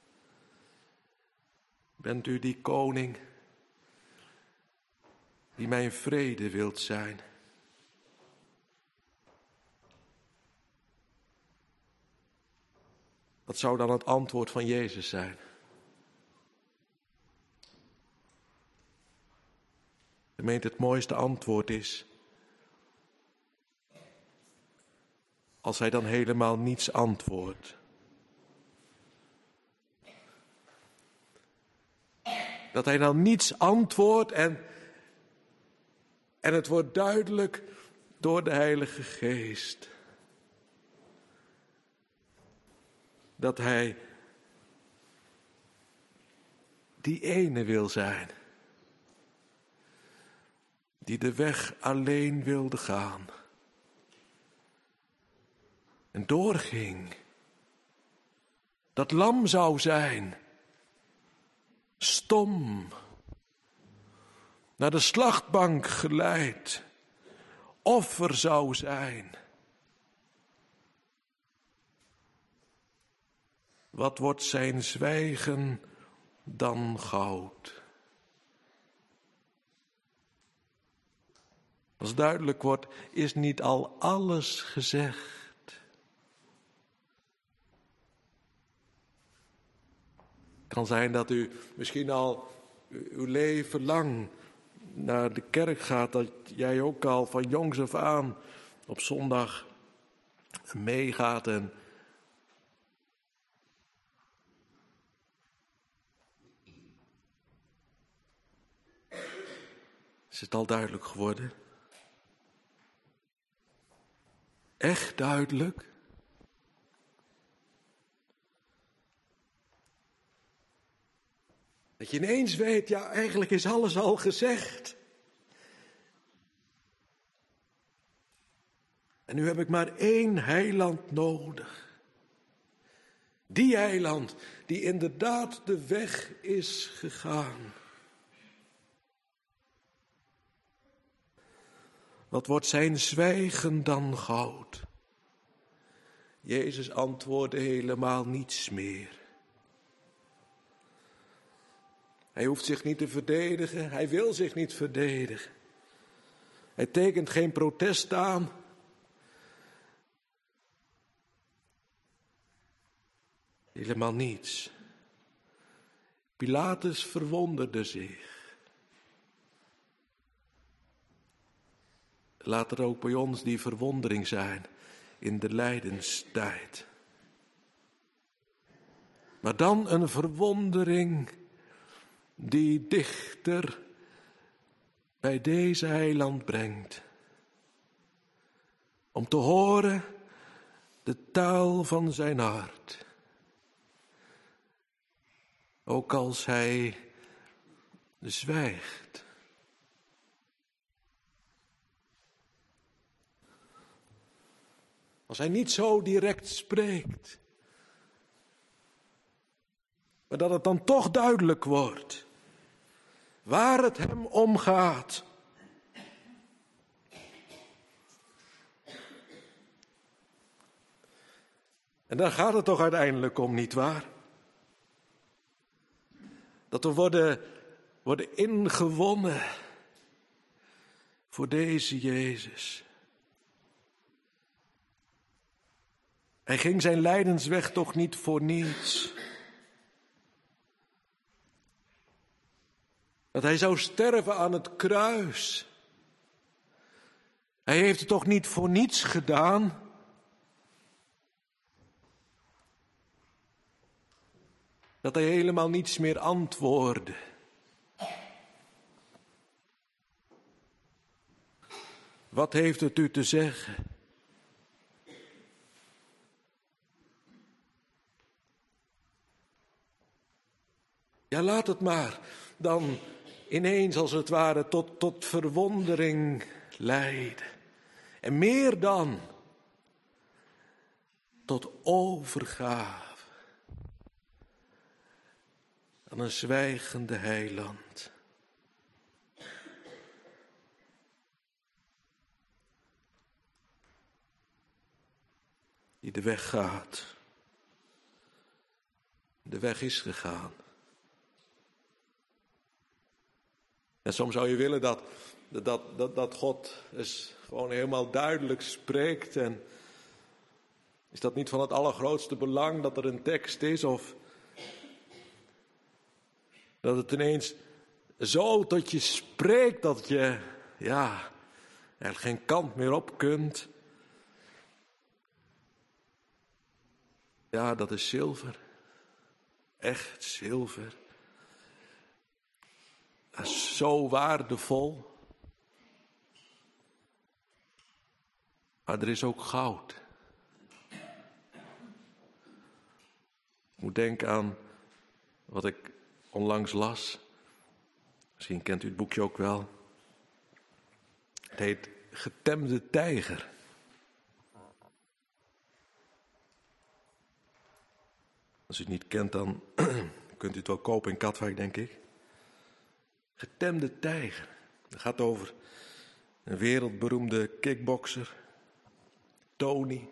Bent u die koning die mijn vrede wilt zijn? Wat zou dan het antwoord van Jezus zijn? Gemeente, het mooiste antwoord is als hij dan helemaal niets antwoordt. Dat hij dan niets antwoordt en het wordt duidelijk door de Heilige Geest. Dat hij die ene wil zijn. Die de weg alleen wilde gaan. En doorging. Dat lam zou zijn. Stom. Naar de slachtbank geleid. Offer zou zijn. Wat wordt zijn zwijgen dan goud? Als duidelijk wordt, is niet al alles gezegd. Het kan zijn dat u misschien al uw leven lang naar de kerk gaat, dat jij ook al van jongs af aan op zondag meegaat en is het al duidelijk geworden? Echt duidelijk? Dat je ineens weet, ja, eigenlijk is alles al gezegd. En nu heb ik maar één heiland nodig. Die heiland die inderdaad de weg is gegaan. Wat wordt zijn zwijgen dan goud? Jezus antwoordde helemaal niets meer. Hij hoeft zich niet te verdedigen, hij wil zich niet verdedigen. Hij tekent geen protest aan. Helemaal niets. Pilatus verwonderde zich. Laat er ook bij ons die verwondering zijn in de lijdenstijd. Maar dan een verwondering die dichter bij deze heiland brengt. Om te horen de taal van zijn hart. Ook als hij zwijgt. Als hij niet zo direct spreekt. Maar dat het dan toch duidelijk wordt. Waar het hem om gaat. En daar gaat het toch uiteindelijk om, nietwaar? Dat we worden ingewonnen voor deze Jezus. Hij ging zijn lijdensweg toch niet voor niets. Dat hij zou sterven aan het kruis. Hij heeft het toch niet voor niets gedaan. Dat hij helemaal niets meer antwoordde. Wat heeft het u te zeggen? Ja, laat het maar dan ineens als het ware tot verwondering leiden. En meer dan tot overgave aan een zwijgende heiland. Die de weg gaat. De weg is gegaan. En soms zou je willen dat God eens gewoon helemaal duidelijk spreekt. En is dat niet van het allergrootste belang dat er een tekst is? Of dat het ineens zo tot je spreekt dat je eigenlijk geen kant meer op kunt. Ja, dat is zilver. Echt zilver. Dat is zo waardevol. Maar er is ook goud. Ik moet denken aan wat ik onlangs las. Misschien kent u het boekje ook wel. Het heet Getemde Tijger. Als u het niet kent, dan kunt u het wel kopen in Katwijk, denk ik. Getemde Tijger. Het gaat over een wereldberoemde kickbokser. Tony.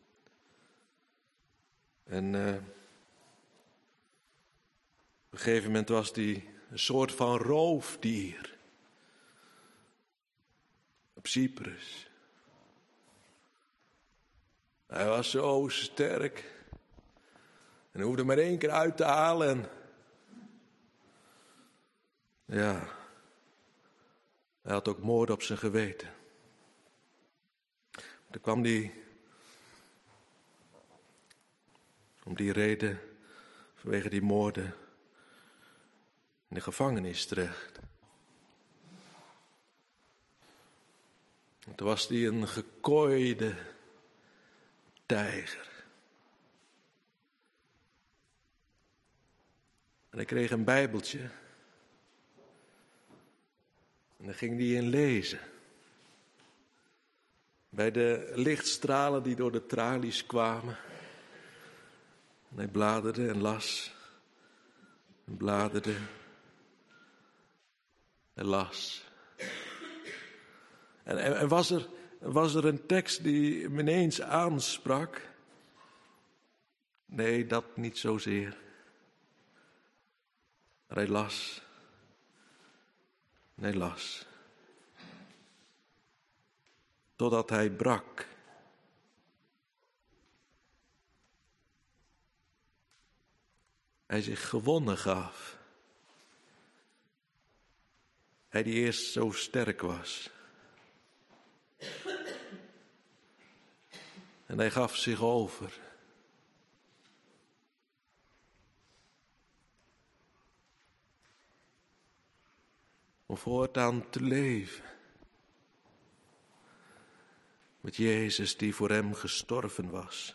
En op een gegeven moment was hij een soort van roofdier. Op Cyprus. Hij was zo sterk. En hij hoefde maar 1 keer uit te halen en ja, hij had ook moord op zijn geweten. Toen kwam hij om die reden, vanwege die moorden, in de gevangenis terecht. En toen was hij een gekooide tijger. En hij kreeg een bijbeltje. En daar ging hij in lezen. Bij de lichtstralen die door de tralies kwamen. En hij bladerde en las. En bladerde. En las. En was er een tekst die me ineens aansprak? Nee, dat niet zozeer. Maar hij las. En hij las. Totdat hij brak. Hij zich gewonnen gaf. Hij die eerst zo sterk was. En hij gaf zich over. Om voortaan te leven. Met Jezus die voor hem gestorven was.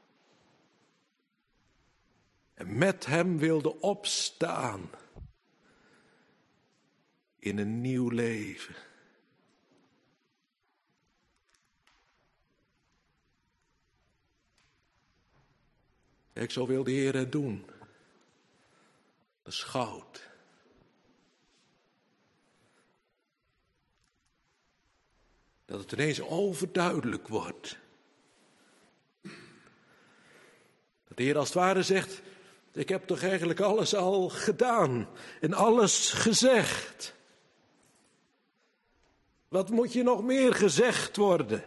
En met hem wilde opstaan. In een nieuw leven. Kijk, zo wil de Heer het doen. Dat is goud. Dat het ineens overduidelijk wordt. Dat de Heer als het ware zegt, ik heb toch eigenlijk alles al gedaan en alles gezegd. Wat moet je nog meer gezegd worden?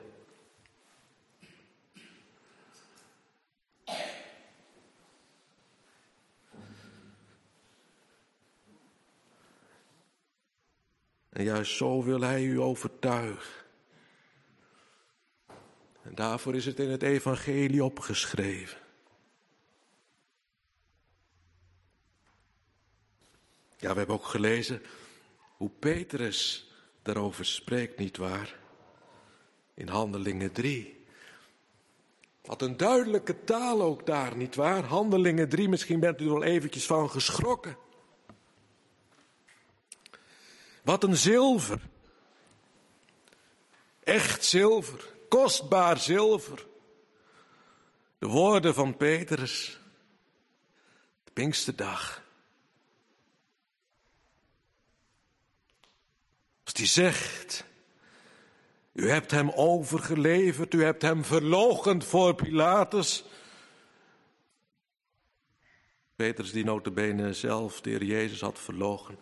En juist zo wil hij u overtuigen. En daarvoor is het in het evangelie opgeschreven. Ja, we hebben ook gelezen hoe Petrus daarover spreekt, nietwaar? In Handelingen 3. Wat een duidelijke taal ook daar, nietwaar? Handelingen 3, misschien bent u er wel eventjes van geschrokken. Wat een zilver. Echt zilver. Kostbaar zilver. De woorden van Petrus. De Pinksterdag. Als die zegt, u hebt hem overgeleverd, u hebt hem verloochend voor Pilatus. Petrus die nota bene zelf de Heer Jezus had verloochen.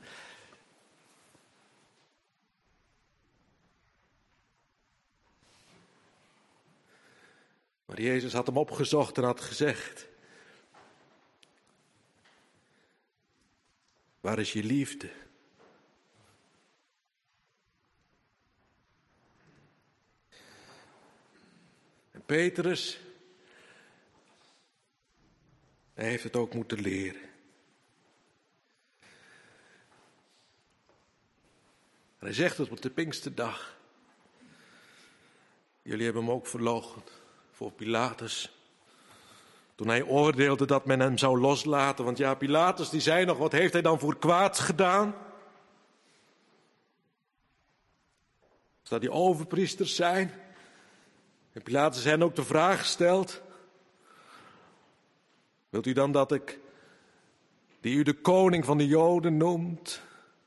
Maar Jezus had hem opgezocht en had gezegd, waar is je liefde? En Petrus, hij heeft het ook moeten leren. En hij zegt het op de Pinksterdag. Jullie hebben hem ook verloochend voor Pilatus. Toen hij oordeelde dat men hem zou loslaten. Want ja, Pilatus die zei nog, wat heeft hij dan voor kwaads gedaan? Als dat die overpriesters zijn. En Pilatus hen ook de vraag stelt. Wilt u dan dat ik, die u de koning van de Joden noemt,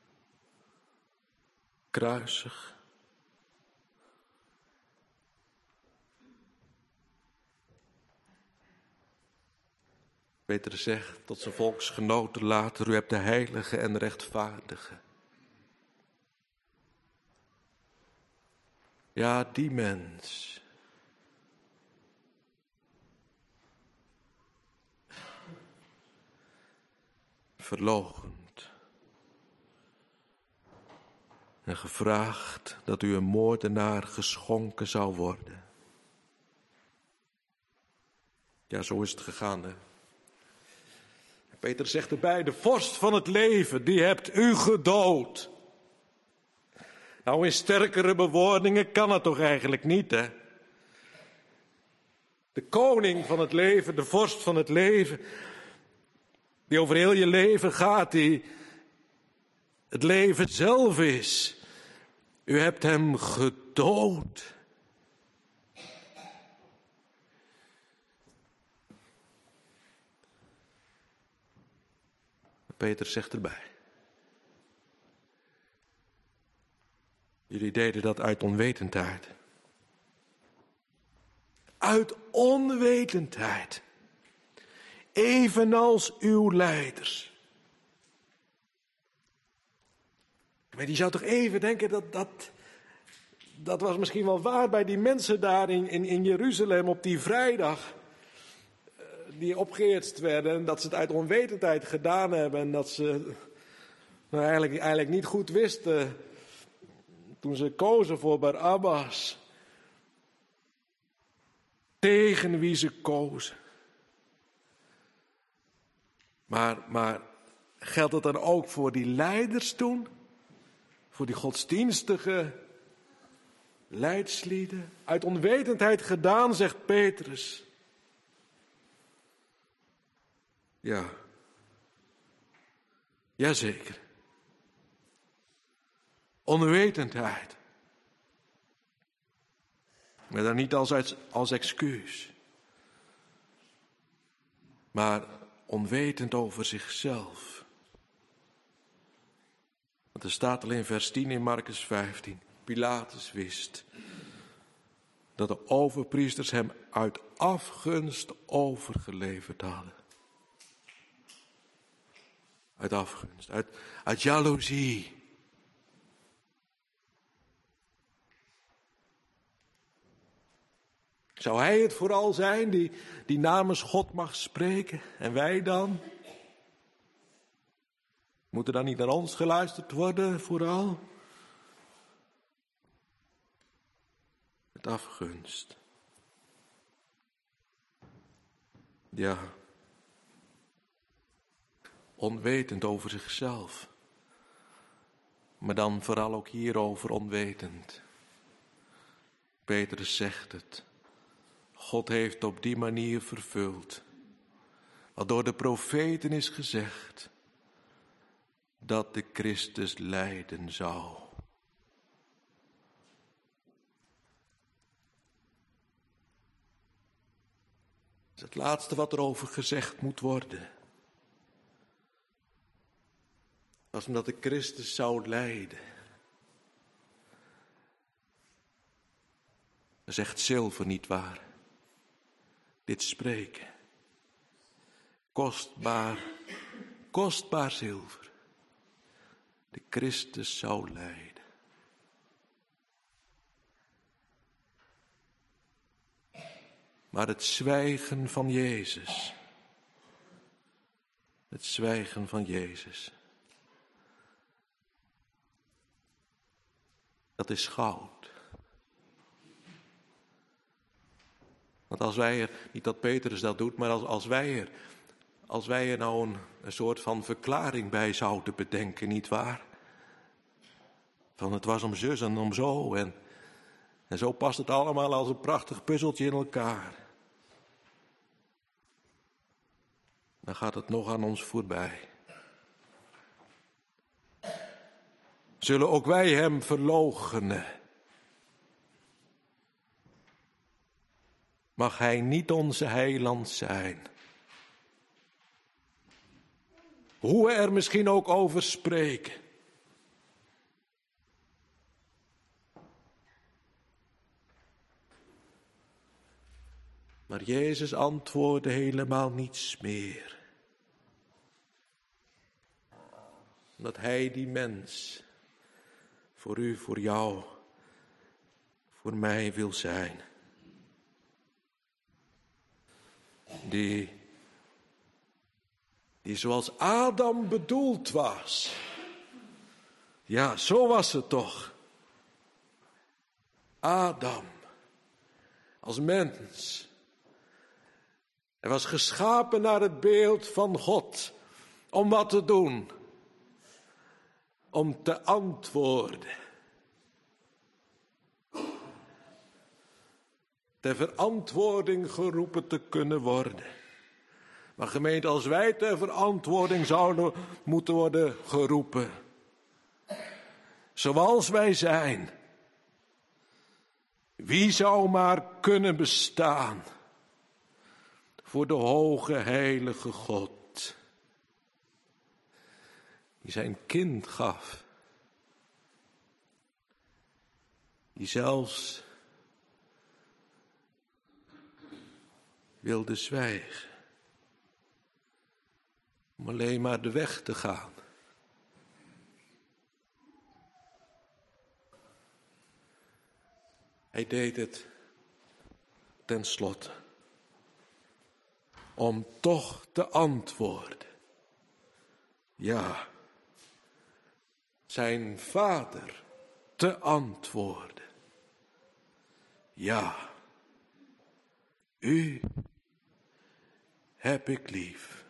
kruisig? Petrus zegt tot zijn volksgenoten later, u hebt de heilige en rechtvaardige. Ja, die mens. Verloochend. En gevraagd dat u een moordenaar geschonken zou worden. Ja, zo is het gegaan, hè. Petrus zegt erbij, de vorst van het leven, die hebt u gedood. Nou, in sterkere bewoordingen kan het toch eigenlijk niet, hè? De koning van het leven, de vorst van het leven, die over heel je leven gaat, die het leven zelf is. U hebt hem gedood. Petrus zegt erbij. Jullie deden dat uit onwetendheid. Uit onwetendheid. Evenals uw leiders. Maar die zou toch even denken dat was misschien wel waar bij die mensen daar in Jeruzalem op die vrijdag. Die opgeëtst werden en dat ze het uit onwetendheid gedaan hebben. En dat ze eigenlijk niet goed wisten toen ze kozen voor Barabbas. Tegen wie ze kozen. Maar geldt dat dan ook voor die leiders toen? Voor die godsdienstige leidslieden? Uit onwetendheid gedaan, zegt Petrus. Ja. Jazeker. Onwetendheid. Maar dan niet als excuus. Maar onwetend over zichzelf. Want er staat al in vers 10 in Markus 15. Pilatus wist dat de overpriesters hem uit afgunst overgeleverd hadden. Uit afgunst, uit jaloezie. Zou hij het vooral zijn die namens God mag spreken? En wij dan? Moet er dan niet naar ons geluisterd worden vooral? Met afgunst. Ja. Onwetend over zichzelf. Maar dan vooral ook hierover onwetend. Petrus zegt het. God heeft op die manier vervuld. Wat door de profeten is gezegd. Dat de Christus lijden zou. Dat is het laatste wat er over gezegd moet worden. Was omdat de Christus zou lijden. Dat zegt zilver niet waar. Dit spreken. Kostbaar zilver. De Christus zou lijden. Maar het zwijgen van Jezus. Het zwijgen van Jezus. Dat is goud. Want als wij er, niet dat Petrus dat doet, maar als wij er nou een soort van verklaring bij zouden bedenken, nietwaar? Van het was om zus en om zo en zo past het allemaal als een prachtig puzzeltje in elkaar. Dan gaat het nog aan ons voorbij. Zullen ook wij hem verloochenen? Mag hij niet onze heiland zijn? Hoe we er misschien ook over spreken. Maar Jezus antwoordde helemaal niets meer. Omdat hij die mens voor u, voor jou, voor mij wil zijn. Die zoals Adam bedoeld was. Ja, zo was het toch. Adam, als mens. Hij was geschapen naar het beeld van God. Om wat te doen? Om te antwoorden. Ter verantwoording geroepen te kunnen worden. Maar gemeente, als wij ter verantwoording zouden moeten worden geroepen. Zoals wij zijn. Wie zou maar kunnen bestaan voor de hoge heilige God. Die zijn kind gaf. die zelfs wilde zwijgen, om alleen maar de weg te gaan. Hij deed het tenslotte om toch te antwoorden. Ja, zijn vader te antwoorden. Ja, u heb ik lief.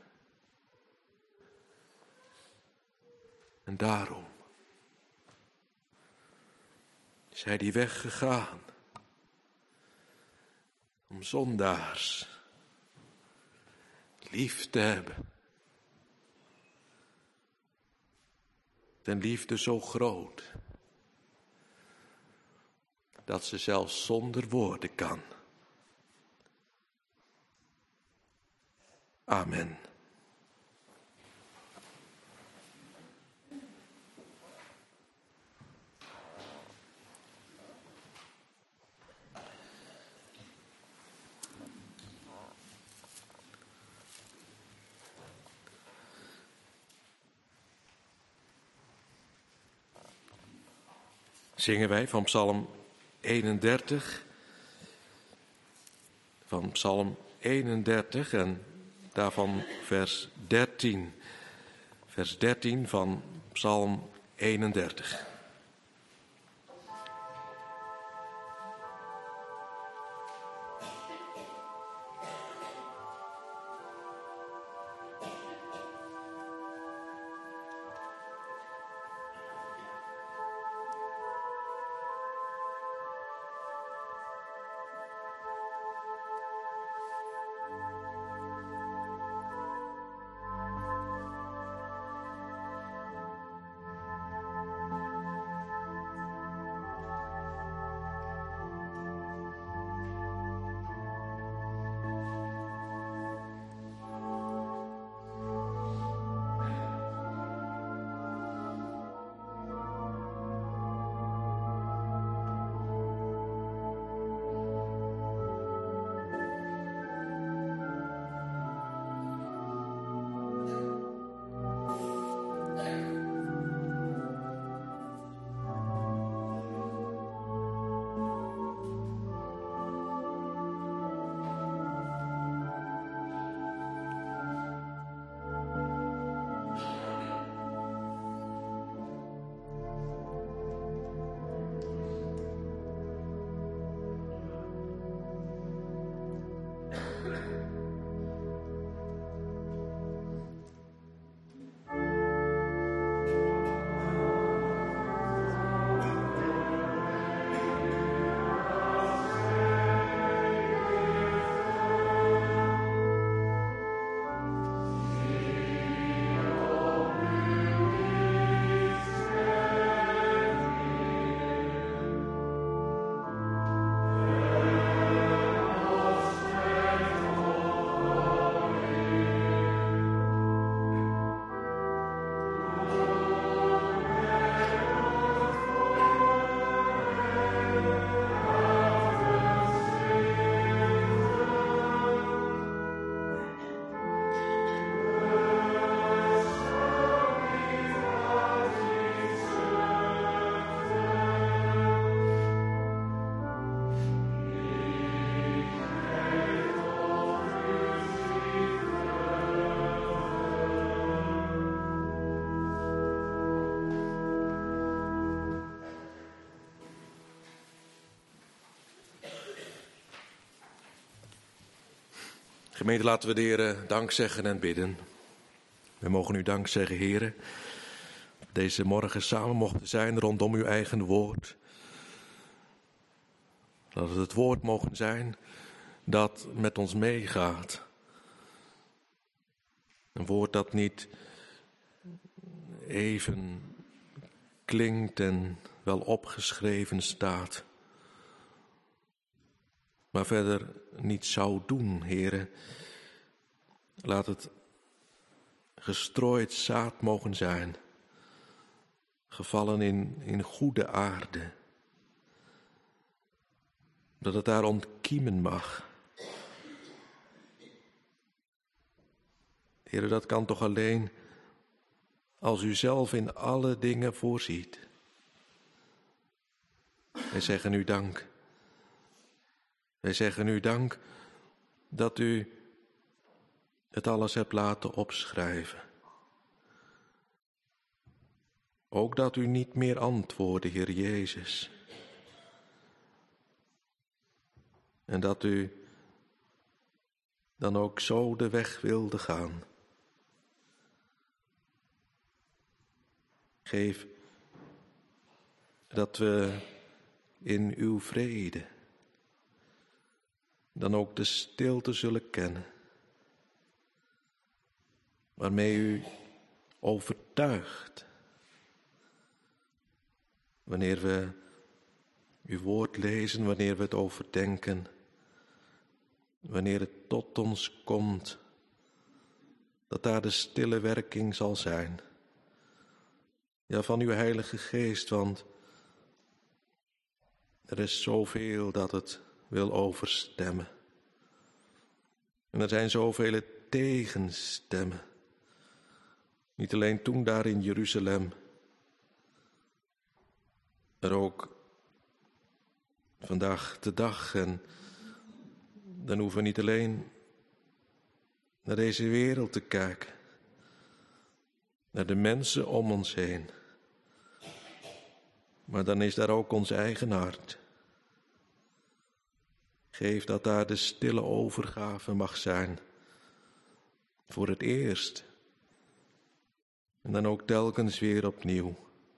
En daarom is hij die weg gegaan om zondaars lief te hebben. Ten liefde zo groot dat ze zelfs zonder woorden kan. Amen. Zingen wij van Psalm 31, en daarvan vers 13. Vers 13 van Psalm 31. Gemeente, laten we de Heer dank zeggen en bidden. We mogen u dank zeggen, Heer, deze morgen samen mochten zijn rondom uw eigen woord. Dat het woord mogen zijn dat met ons meegaat. Een woord dat niet even klinkt en wel opgeschreven staat, maar verder niet zou doen, Heere. Laat het gestrooid zaad mogen zijn, gevallen in goede aarde, dat het daar ontkiemen mag. Heere, dat kan toch alleen als u zelf in alle dingen voorziet. Wij zeggen u dank. Wij zeggen u dank dat u het alles hebt laten opschrijven. Ook dat u niet meer antwoordde, Heer Jezus. En dat u dan ook zo de weg wilde gaan. Geef dat we in uw vrede dan ook de stilte zullen kennen, waarmee u overtuigt, wanneer we uw woord lezen, wanneer we het overdenken, wanneer het tot ons komt, dat daar de stille werking zal zijn. Ja, van uw Heilige Geest, want er is zoveel dat het wil overstemmen. En er zijn zoveel tegenstemmen. Niet alleen toen daar in Jeruzalem, maar ook vandaag de dag. En dan hoeven we niet alleen naar deze wereld te kijken, naar de mensen om ons heen. Maar dan is daar ook ons eigen hart. Geef dat daar de stille overgave mag zijn. Voor het eerst. En dan ook telkens weer opnieuw.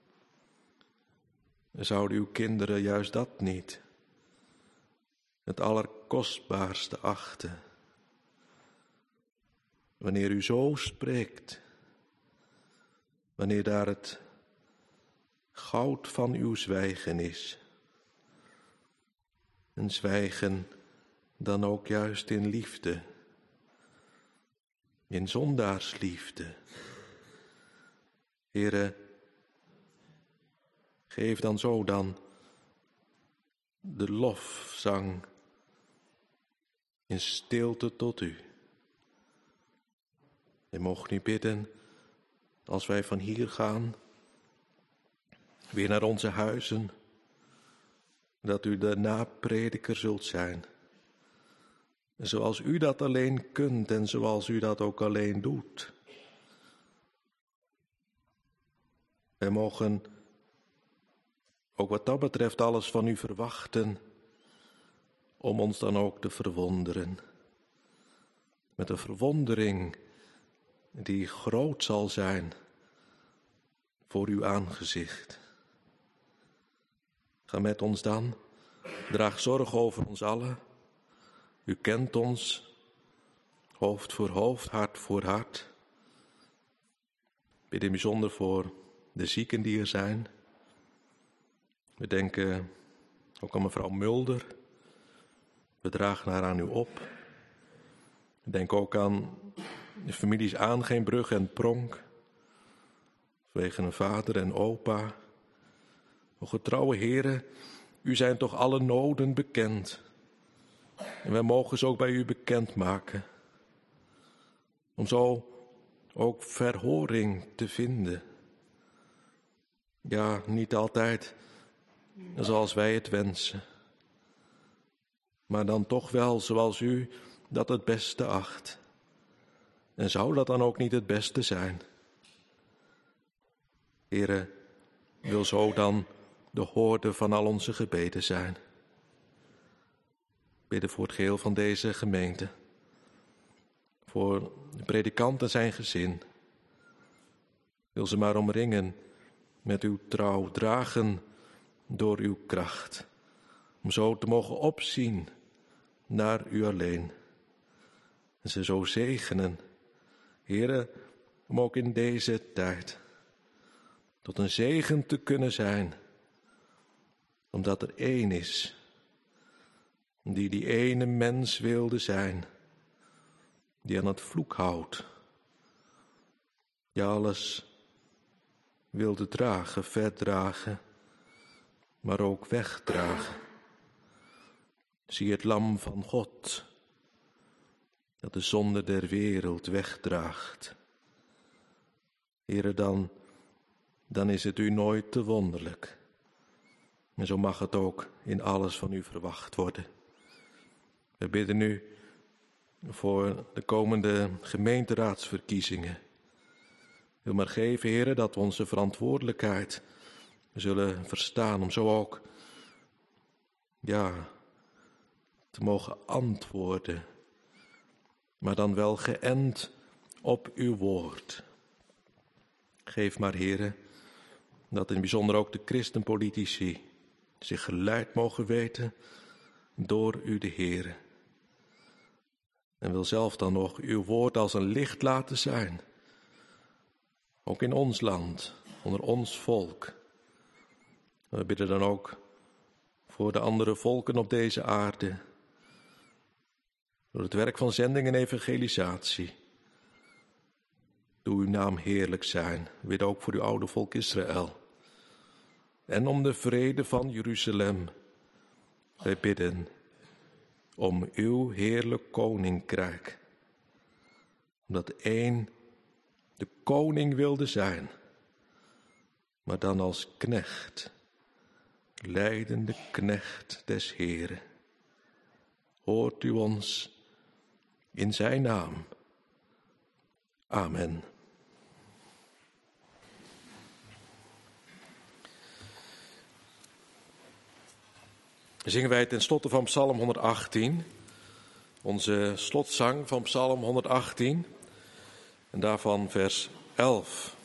En zouden uw kinderen juist dat niet het allerkostbaarste achten. Wanneer u zo spreekt. Wanneer daar het goud van uw zwijgen is. En zwijgen dan ook juist in liefde. In zondaarsliefde. Heere, geef dan zo dan de lofzang in stilte tot u. En mogen u bidden, als wij van hier gaan, weer naar onze huizen, dat u de naprediker zult zijn. En zoals u dat alleen kunt en zoals u dat ook alleen doet. Wij mogen ook wat dat betreft alles van u verwachten, om ons dan ook te verwonderen. Met een verwondering die groot zal zijn voor uw aangezicht. Ga met ons dan, draag zorg over ons allen. U kent ons, hoofd voor hoofd, hart voor hart. Bid in bijzonder voor de zieken die er zijn. We denken ook aan mevrouw Mulder. We dragen haar aan u op. We denken ook aan de families Aangeenbrug en Pronk. Vanwege een vader en opa. O getrouwe Heere, u zijn toch alle noden bekend. En wij mogen ze ook bij u bekendmaken. Om zo ook verhoring te vinden. Ja, niet altijd zoals wij het wensen. Maar dan toch wel zoals u dat het beste acht. En zou dat dan ook niet het beste zijn? Heere, wil zo dan de hoorde van al onze gebeden zijn. Bidden voor het geheel van deze gemeente. Voor de predikant en zijn gezin. Wil ze maar omringen met uw trouw, dragen door uw kracht. Om zo te mogen opzien naar u alleen. En ze zo zegenen, Heere, om ook in deze tijd tot een zegen te kunnen zijn. Omdat er één is, die ene mens wilde zijn, die aan het vloek houdt, die alles wilde dragen, verdragen, maar ook wegdragen. Zie het lam van God, dat de zonde der wereld wegdraagt. Heere, dan is het u nooit te wonderlijk. En zo mag het ook in alles van u verwacht worden. We bidden u voor de komende gemeenteraadsverkiezingen. Wil maar geven, Heere, dat we onze verantwoordelijkheid zullen verstaan om zo ook, te mogen antwoorden, maar dan wel geënt op uw woord. Geef maar, Heere, dat in het bijzonder ook de christenpolitici zich geleid mogen weten door u de Heere. En wil zelf dan nog uw woord als een licht laten zijn. Ook in ons land, onder ons volk. We bidden dan ook voor de andere volken op deze aarde. Door het werk van zending en evangelisatie. Doe uw naam heerlijk zijn. We bidden ook voor uw oude volk Israël. En om de vrede van Jeruzalem. Wij bidden om uw heerlijk koninkrijk. Omdat één de koning wilde zijn, maar dan als knecht, lijdende knecht des Heren. Hoort u ons in zijn naam. Amen. Zingen wij ten slotte van Psalm 118, onze slotzang van Psalm 118, en daarvan vers 11.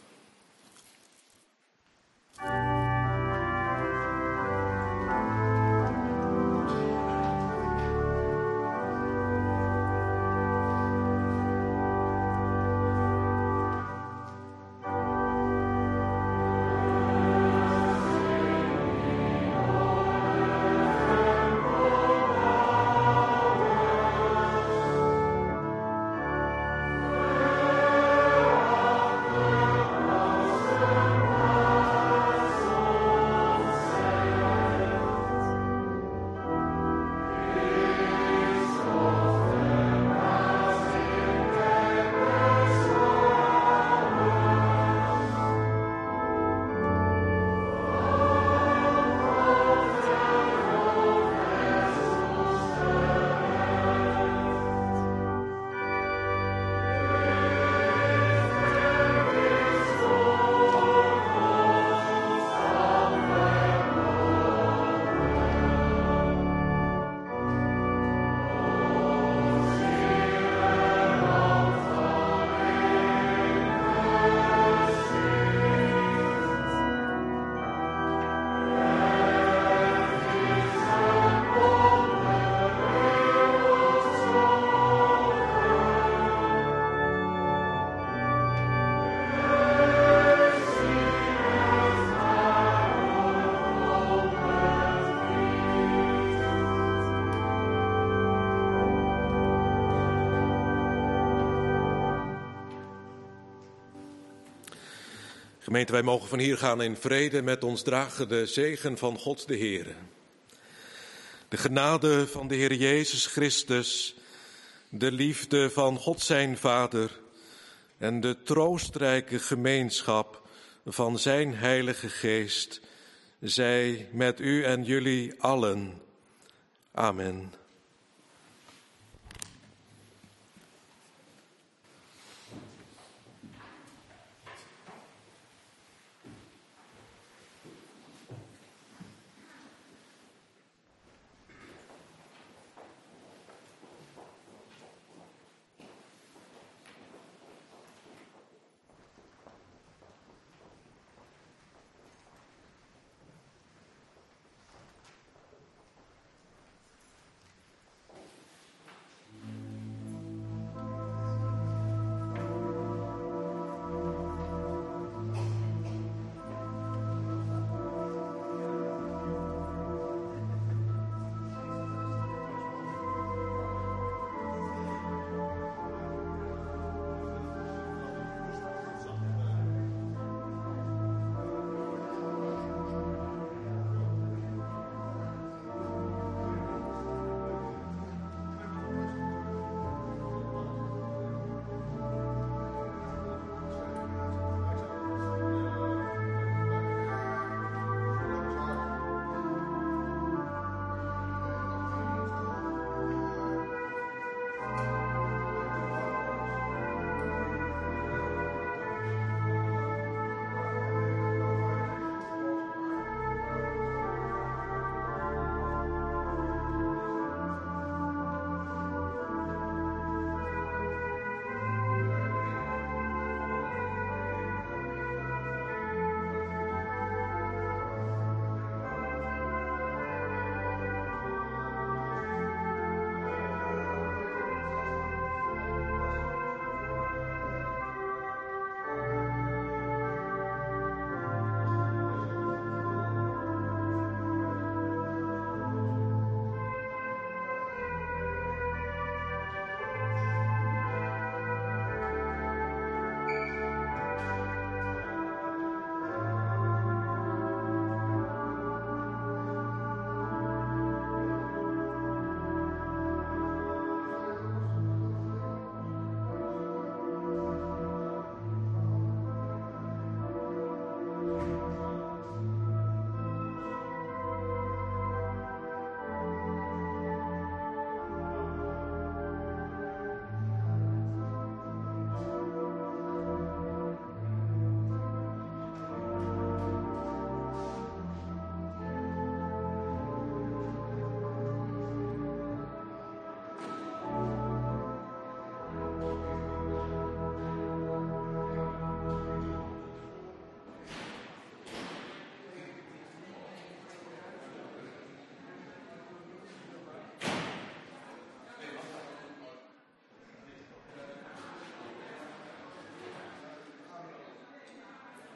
Gemeente, wij mogen van hier gaan in vrede met ons dragen de zegen van God de Heere. De genade van de Heer Jezus Christus, de liefde van God zijn Vader en de troostrijke gemeenschap van zijn Heilige Geest, zij met u en jullie allen. Amen.